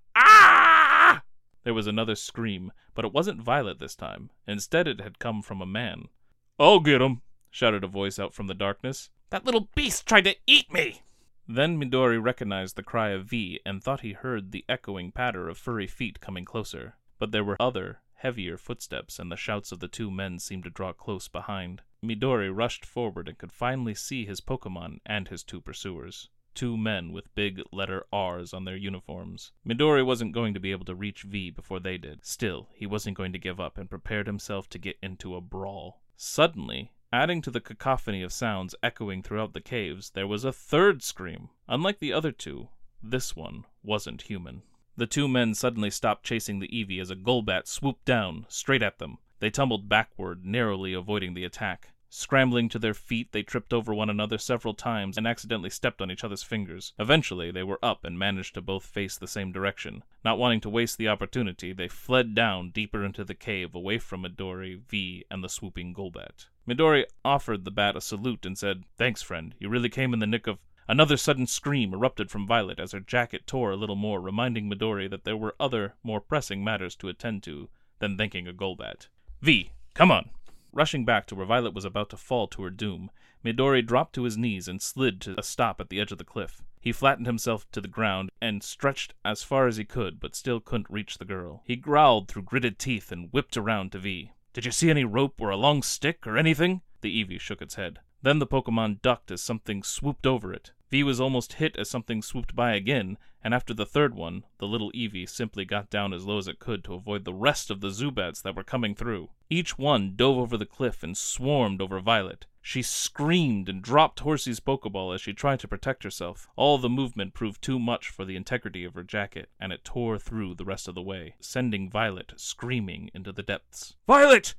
Ah! There was another scream, but it wasn't Violet this time. Instead, it had come from a man. I'll get him! Shouted a voice out from the darkness. That little beast tried to eat me! Then Midori recognized the cry of V and thought he heard the echoing patter of furry feet coming closer. But there were other, heavier footsteps, and the shouts of the 2 men seemed to draw close behind. Midori rushed forward and could finally see his Pokemon and his 2 pursuers. 2 men with big letter R's on their uniforms. Midori wasn't going to be able to reach V before they did. Still, he wasn't going to give up and prepared himself to get into a brawl. Suddenly, adding to the cacophony of sounds echoing throughout the caves, there was a 3rd scream. Unlike the other 2, this one wasn't human. The 2 men suddenly stopped chasing the Eevee as a Golbat swooped down, straight at them. They tumbled backward, narrowly avoiding the attack. Scrambling to their feet, they tripped over one another several times and accidentally stepped on each other's fingers. Eventually, they were up and managed to both face the same direction. Not wanting to waste the opportunity, they fled down deeper into the cave, away from Midori, V, and the swooping Golbat. Midori offered the bat a salute and said, Thanks, friend. You really came in the nick of— Another sudden scream erupted from Violet as her jacket tore a little more, reminding Midori that there were other, more pressing matters to attend to than thanking a Golbat. V, come on! Rushing back to where Violet was about to fall to her doom, Midori dropped to his knees and slid to a stop at the edge of the cliff. He flattened himself to the ground and stretched as far as he could, but still couldn't reach the girl. He growled through gritted teeth and whipped around to V. Did you see any rope or a long stick or anything? The Eevee shook its head. Then the Pokemon ducked as something swooped over it. V was almost hit as something swooped by again, and after the 3rd one, the little Eevee simply got down as low as it could to avoid the rest of the Zubats that were coming through. Each one dove over the cliff and swarmed over Violet. She screamed and dropped Horsey's Pokeball as she tried to protect herself. All the movement proved too much for the integrity of her jacket, and it tore through the rest of the way, sending Violet screaming into the depths. Violet!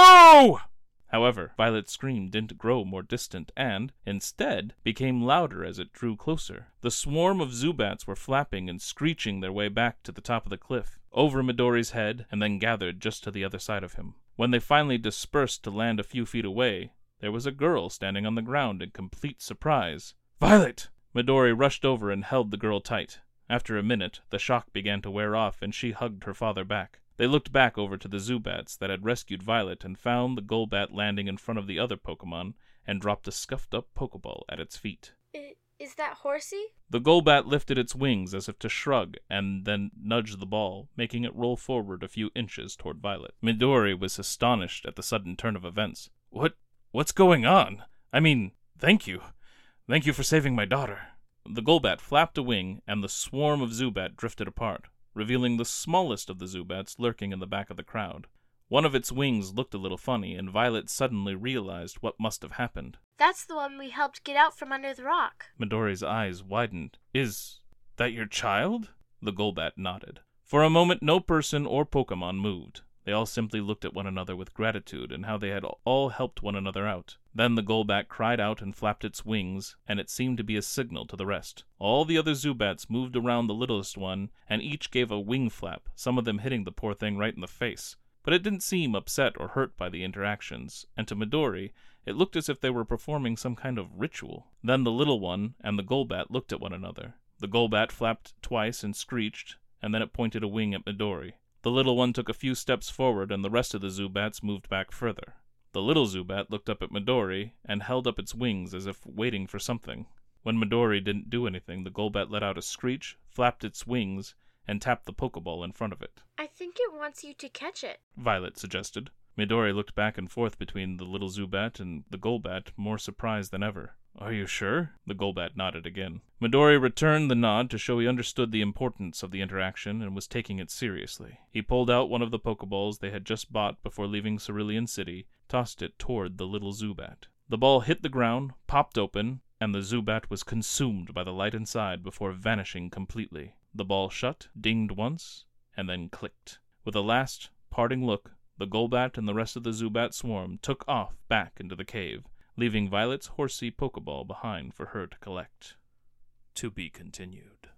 No! However, Violet's scream didn't grow more distant and, instead, became louder as it drew closer. The swarm of Zubats were flapping and screeching their way back to the top of the cliff, over Midori's head, and then gathered just to the other side of him. When they finally dispersed to land a few feet away, there was a girl standing on the ground in complete surprise. Violet! Midori rushed over and held the girl tight. After a minute, the shock began to wear off and she hugged her father back. They looked back over to the Zubats that had rescued Violet and found the Golbat landing in front of the other Pokemon and dropped a scuffed-up Pokeball at its feet. Is that Horsey? The Golbat lifted its wings as if to shrug and then nudged the ball, making it roll forward a few inches toward Violet. Midori was astonished at the sudden turn of events. What's going on? I mean, thank you. Thank you for saving my daughter. The Golbat flapped a wing and the swarm of Zubat drifted apart, revealing the smallest of the Zubats lurking in the back of the crowd. One of its wings looked a little funny, and Violet suddenly realized what must have happened. That's the one we helped get out from under the rock. Midori's eyes widened. Is That your child?" The Golbat nodded. For a moment, no person or Pokemon moved. They all simply looked at one another with gratitude and how they had all helped one another out. Then the Golbat cried out and flapped its wings, and it seemed to be a signal to the rest. All the other Zubats moved around the littlest one, and each gave a wing flap, some of them hitting the poor thing right in the face. But it didn't seem upset or hurt by the interactions, and to Midori, it looked as if they were performing some kind of ritual. Then the little one and the Golbat looked at one another. The Golbat flapped twice and screeched, and then it pointed a wing at Midori. The little one took a few steps forward, and the rest of the Zubats moved back further. The little Zubat looked up at Midori and held up its wings as if waiting for something. When Midori didn't do anything, the Golbat let out a screech, flapped its wings, and tapped the Pokeball in front of it. I think it wants you to catch it. Violet suggested. Midori looked back and forth between the little Zubat and the Golbat, more surprised than ever. Are you sure? The Golbat nodded again. Midori returned the nod to show he understood the importance of the interaction and was taking it seriously. He pulled out one of the Pokeballs they had just bought before leaving Cerulean City, tossed it toward the little Zubat. The ball hit the ground, popped open, and the Zubat was consumed by the light inside before vanishing completely. The ball shut, dinged once, and then clicked. With a last, parting look, the Golbat and the rest of the Zubat swarm took off back into the cave, leaving Violet's horsey Pokeball behind for her to collect. To be continued.